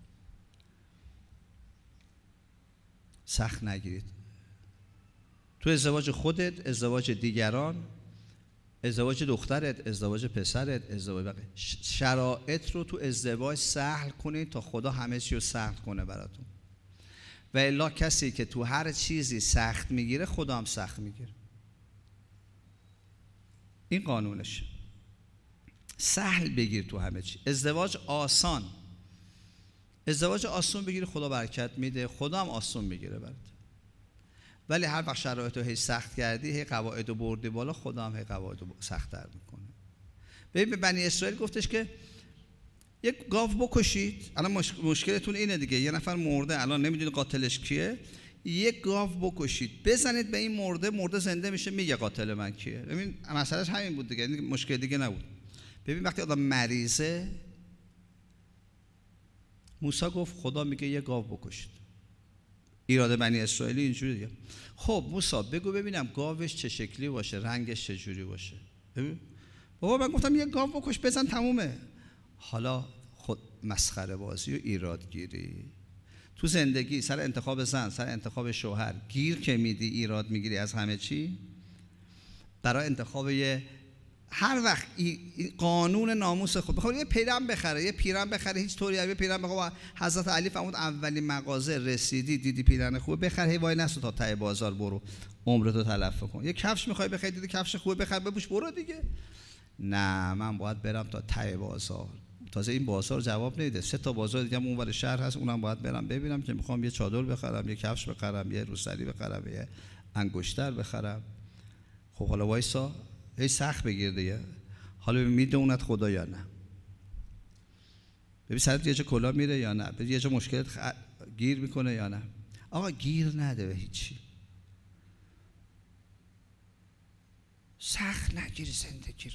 سخت نگیرید. تو ازدواج خودت، ازدواج دیگران، ازدواج دخترت، ازدواج پسرت، ازدواج بقیه، شرایط رو تو ازدواج سهل کنید تا خدا همه چی رو سهل کنه براتون. و الا کسی که تو هر چیزی سخت میگیره خدا هم سخت میگیره. این قانونشه. سهل بگیر تو همه چی. ازدواج آسان، ازدواج آسان بگیر خدا برکت میده، خدا هم آسان میگیره برات. ولی هر وقت شرایط رو هی سخت کردی، هی قواعد رو بردی بالا، خدا هم هی قواعد رو سخت‌تر میکنه. ببین به بنی اسرائیل گفتش که یک گاو بکشید. الان مشکلتون اینه دیگه، یه نفر مرده الان نمیدونید قاتلش کیه، یک گاو بکشید بزنید به این مرده، مرده زنده میشه میگه قاتل من کیه. ببین مسئلهش همین بود دیگه، مشکل دیگه نبود. ببین وقتی آدم مریضه، موسی گفت خدا میگه یه گاو بکشید. ایراد بنی اسرائیلی اینجوری دیگه. خب موسی بگو ببینم گاوش چه شکلی باشه، رنگش چه جوری باشه. ببین بابا من گفتم یه گاو بکش بزن تمومه. حالا خود مسخره بازی و ایرادگیری تو زندگی، سر انتخاب زن، سر انتخاب شوهر گیر که میدی، ایراد میگیری از همه چی. برای انتخاب یه هر وقت قانون ناموس خود بخواد یه پیرن بخره، یه پیرن بخره، هیچ طوری یه پیرن بخواد. حضرت علی فرمود اولین مغازه رسیدی دیدی پیرن خوبه بخره، هی وای نسو تا ته بازار برو عمرتو تلف کن. یه کفش میخوای بخری دیدی کفش خوبه بخر بپوش برو دیگه. نه من باید برم تا ته بازار. تازه این بازار جواب نمیده، سه تا بازار دیگه اونور شهر هست، اونم باید برم ببینم که میخوام یه چادر بخرم، یه کفش بخرم، یه روسری بخرم، یه انگشتر بخرم. خب حالا وایسا هی سخت بگیر دیگه. حالا میدوند خدا یا نه؟ ببین سرت یه جا کلا میره یا نه؟ ببین یه جا مشکلت خ... گیر میکنه یا نه؟ آقا گیر نده به هیچی، سخت نگیری زندگی رو.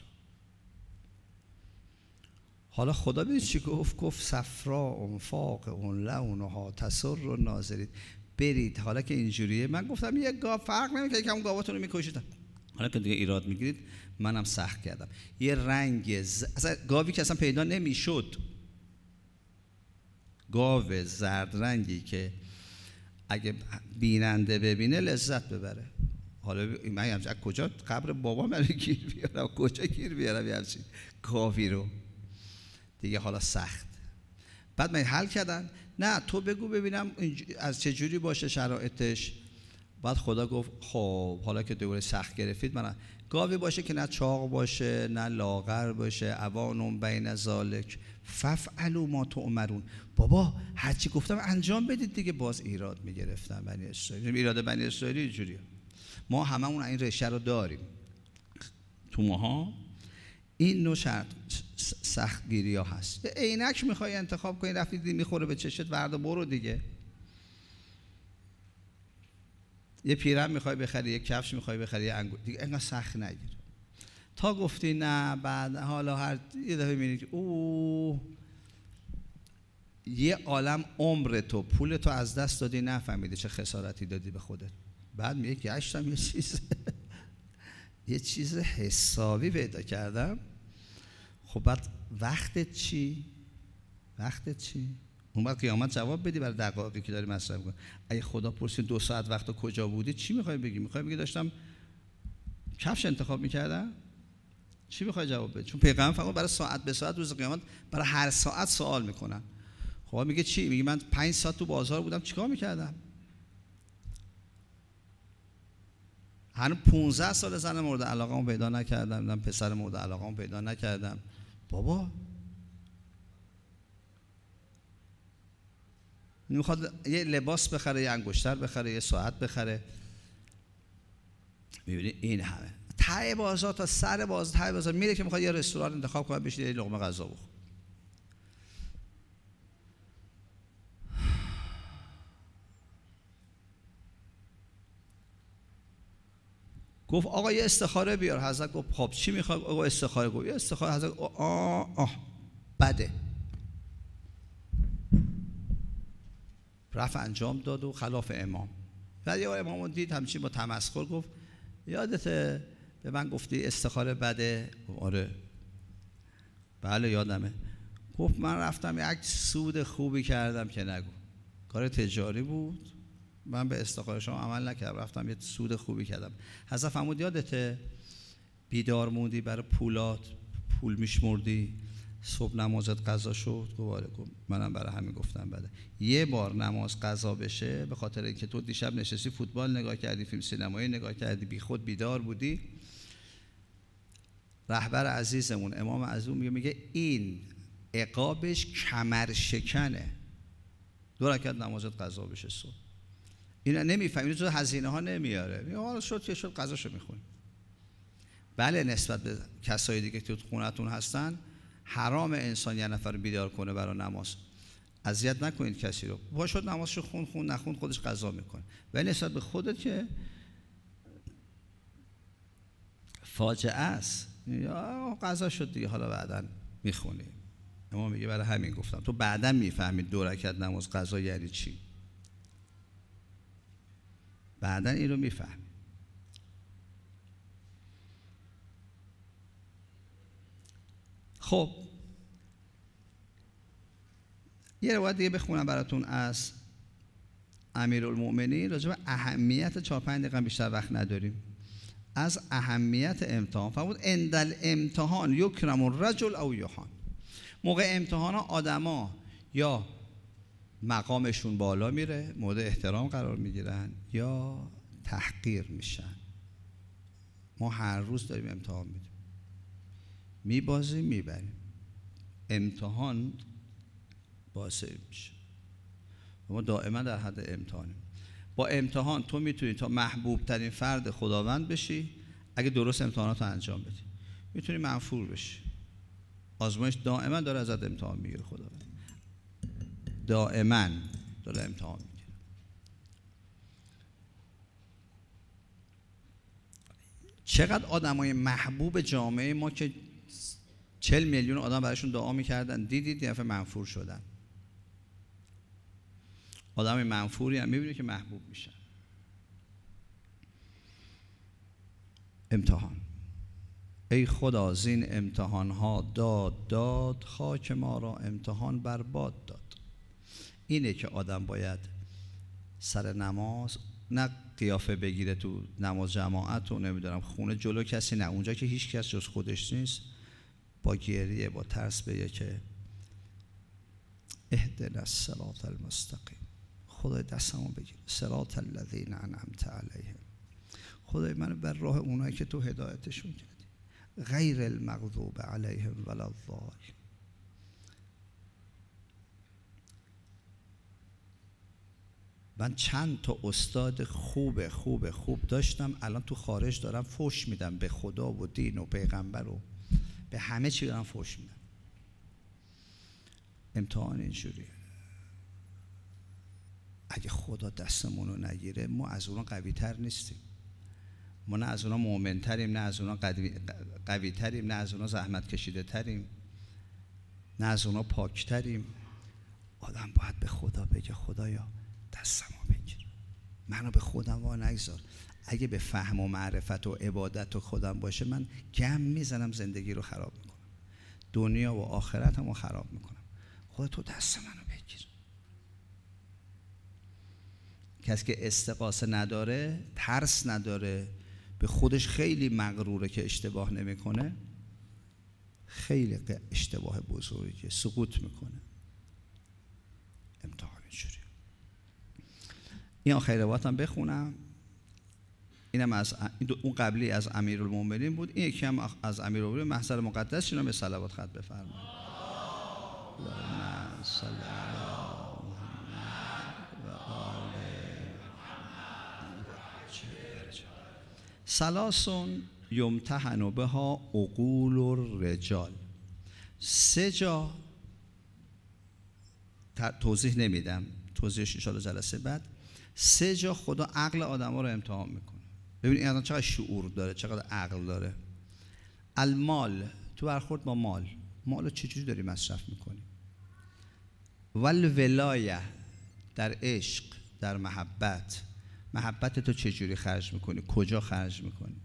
حالا خدا ببین چی گفت، گفت صفرا انفاق اون لونها تسر و ناظرید. برید حالا که اینجوریه، من گفتم یه گاو فرق نمیکنه که همون گاواتون رو میکشید، حالا که دیگه ایراد میگیرید منم سخت کردم. یه رنگ ز... اصلا گاوی که اصلا پیدا نمیشد، گاو زرد رنگی که اگه بیننده ببینه لذت ببره. حالا من همچه از کجا قبر بابا من گیر بیارم، کجا گیر بیارم یه همچین گاوی رو دیگه. حالا سخت. بعد من حل کردن نه تو بگو ببینم از چه جوری باشه شرایطش. بعد خدا گفت خب حالا که دوره سخت گرفتید، من گاوی باشه که نه چاق باشه نه لاغر باشه، اوانم بین ذالک ففعلوا ما تؤمرون. بابا هرچی گفتم انجام بدید دیگه. باز ایراد میگرفتن بنی اسرائیل. ایراد بنی اسرائیل اینجوریه، ما هممون این رشته رو داریم تو ماها. این نوع شرط سختگیری ها هست. عینک میخوای انتخاب کنی، رفتی دیدی میخوره به چشت، وردا برو دیگه. یه پیرن میخوای بخری، یه کفش میخوای بخری، یه انگور دیگه، انقدر سخت نگیر. تا گفتی نه بعد حالا هر یه دفعه میبینی که اوه یه عالم عمر تو پول تو از دست دادی، نفهمیدی چه خسارتی دادی به خودت. بعد میگه گشتم یه چیز یه چیز حسابی پیدا کردم. خب بعد وقتت چی؟ وقتت چی؟ اون بعد قیامت جواب بدی برای دقایقی که داری مصرف می‌کنی. اگه خدا پرسید دو ساعت وقت کجا بودی، چی میخوای بگی؟ میخوای بگی داشتم کفش انتخاب میکردم؟ چی میخوای جواب بدی؟ چون پیغمبر فرمود برای ساعت به ساعت روز قیامت برای هر ساعت سوال میکنن. خب میگه چی؟ میگه من پنج ساعت تو بازار بودم چیکار میکردم؟ هنوز پونزده سال زن مورد علاقه‌مو پیدا نکردم، من پسر مورد علاقه‌مو پیدا نکردم. بابا میخواد یه لباس بخره، یه انگشتر بخره، یه ساعت بخره. میبینی این همه ته بازار تا سر بازار، ته بازار میره که میخواد یه رستوران انتخاب کنه بشه یه لقمه غذا بخوره. گفت آقا یه استخاره بیار. حضرت گفت خب چی میخوای؟ آقا استخاره. گفت یه استخاره. حضرت گفت آه آه بده. رفت انجام داد و خلاف امام. بعد یه امام دید همچین با تمسخر گفت یادته به من گفتی استخاره بده؟ آره. بله یادمه. گفت من رفتم یک سود خوبی کردم که نگو. کار تجاری بود، من به استخاره شما عمل نکردم، رفتم یه سود خوبی کردم. حضرت فرمود یادته بیدار موندی برای پولات، پول میشمردی، صبح نمازت قضا شد؟ گفت منم برای همین گفتم بده. یه بار نماز قضا بشه به خاطر اینکه تو دیشب نشستی فوتبال نگاه کردی، فیلم سینمایی نگاه کردی، بی خود بیدار بودی، رهبر عزیزمون امام عظیم میگه میگه این عقابش کمر شکنه، دو رکعت نمازت قضا بشه صبح. اینا نمیفهمی، اینو تو هزینه ها نمیاره. میگه حالا شد که شد قضاشو میخونی. بله نسبت به کسایی دیگه که تو خونتون هستن حرام انسان یه نفر بیدار کنه برای نماز. اذیت نکنید کسی رو. با شد نمازشو خون خون نخون خودش قضا میکنه. ولی نسبت به خودت که فاجعه است. یا قضا شد دیگه حالا بعداً میخونی. اما میگه برای همین گفتم تو بعداً میفهمی دو رکعت نماز قضا یعنی چی. بعداً این رو میفهمی. خب یه روایت دیگه بخونم براتون از امیرالمؤمنین راجع به اهمیت، چهار پنج دقیقه بیشتر وقت نداریم، از اهمیت امتحان. فرمود عند الامتحان یکرم الرجل او یهان. موقع امتحان آدما یا مقامشون بالا میره، مورد احترام قرار میگیرن، یا تحقیر میشن. ما هر روز داریم امتحان میدیم، میبازیم میبریم. امتحان باعث میشه ما دائما در حد امتحانیم. با امتحان تو میتونی تا محبوب ترین فرد خداوند بشی اگه درست امتحانات رو انجام بدی، میتونی منفور بشی. آزمایش دائما داره ازت امتحان میگیره، خداوند دائما داره امتحان میگیره. چقدر آدمای محبوب جامعه ما که چهل میلیون آدم برایشون دعا میکردن دیدید یه دفعه منفور شدن. آدم منفوری هم میبینی که محبوب میشن. امتحان. ای خدا زین امتحان ها داد داد، خاک ما را امتحان برباد داد. اینه که آدم باید سر نماز نه قیافه بگیره تو نماز جماعت و نمیدونم خونه جلو کسی، نه اونجا که هیچ کس جز خودش نیست، با گریه با ترس بگه که اهدنا الصراط المستقیم، خدای دستمو بگیر، صراط الذین انعمت علیهم، خدای منو بر راه اونایی که تو هدایتشون کردی، غیر المغضوب علیهم ولا الضالین. من چند تا استاد خوب خوب خوب داشتم، الان تو خارج دارم فوش میدم به خدا و دین و پیغمبر و به همه چی دارم فوش میدم. امتحان اینجوریه. اگه خدا دستمون رو نگیره ما از اونا قوی تر نیستیم، ما نه از اونا مؤمن تریم، نه از اونا قوی تریم، نه از اونا زحمت کشیده تریم، نه از اونا پاک تریم. آدم باید به خدا بگه خدایا دستمو بگیر، منو به خودم وا نگذار. اگه به فهم و معرفت و عبادت و خودم باشه من گم میزنم، زندگی رو خراب میکنم، دنیا و آخرت هم رو خراب میکنم. خدا تو دست منو بگیر. کسی که استقاسه نداره، ترس نداره، به خودش خیلی مغروره که اشتباه نمیکنه، خیلی اشتباه بزرگی سقوط میکنه. امتحان اینجوری. این آخر روایت هم بخونم. اینم از اون قبلی از امیرالمؤمنین بود، این یکی هم از امیرالمؤمنین. محضر مقدس شما به صلوات خط بفرمایید. اللهم صل علی محمد و آل محمد. ثلاث یمتحن بها عقول الرجال. سه جا توضیح نمیدم، توضیحش ان شاءالله جلسه بعد. سه جا خدا عقل آدم ها رو امتحان میکنه. ببین این آدم چقدر شعور داره، چقدر عقل داره. المال، تو برخورد با مال، مال رو چجوری داری مصرف میکنی؟ والولایه، در عشق، در محبت، محبت تو چجوری خرج میکنی؟ کجا خرج میکنی؟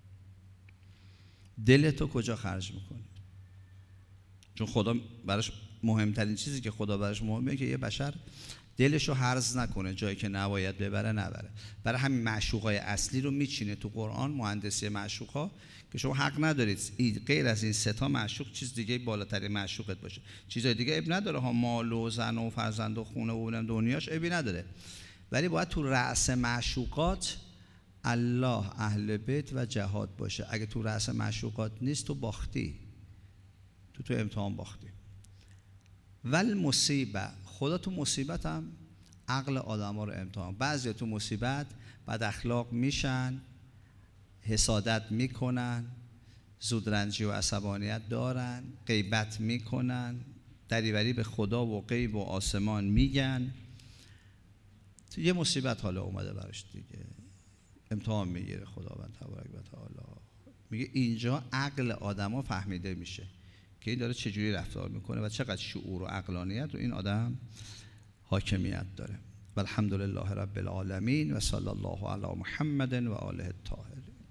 دل تو کجا خرج میکنی؟ چون خدا براش مهمترین چیزی که خدا براش مهمه که یه بشر دلشو هرز نکنه، جایی که نباید ببره نبره. برای همین معشوقای اصلی رو میچینه تو قرآن، مهندسی معشوقا، که شما حق ندارید غیر از این سه تا معشوق چیز دیگه بالاترین معشوقت باشه. چیزای دیگه اب نداره ها، مال و زن و فرزند و خونه و دنیاش ابی نداره، ولی باید تو رأس معشوقات الله، اهل بیت و جهاد باشه. اگه تو رأس معشوقات نیست تو باختی، تو تو امتحان باختی. ول مصیبه، خدا تو مصیبت هم عقل آدم ها رو امتحان. بعضی تو مصیبت بد اخلاق میشن، حسادت میکنن، زودرنجی و عصبانیت دارن، غیبت میکنن، دریوری به خدا و غیب و آسمان میگن. تو یه مصیبت حالا اومده براش دیگه، امتحان میگیره خداوند تبارک و تعالی. میگه اینجا عقل آدما فهمیده میشه که این داره چجوری رفتار میکنه و چقدر شعور و عقلانیت و این آدم حاکمیت داره. والحمدلله رب العالمین و صلی الله علی محمد و آله الطاهرین.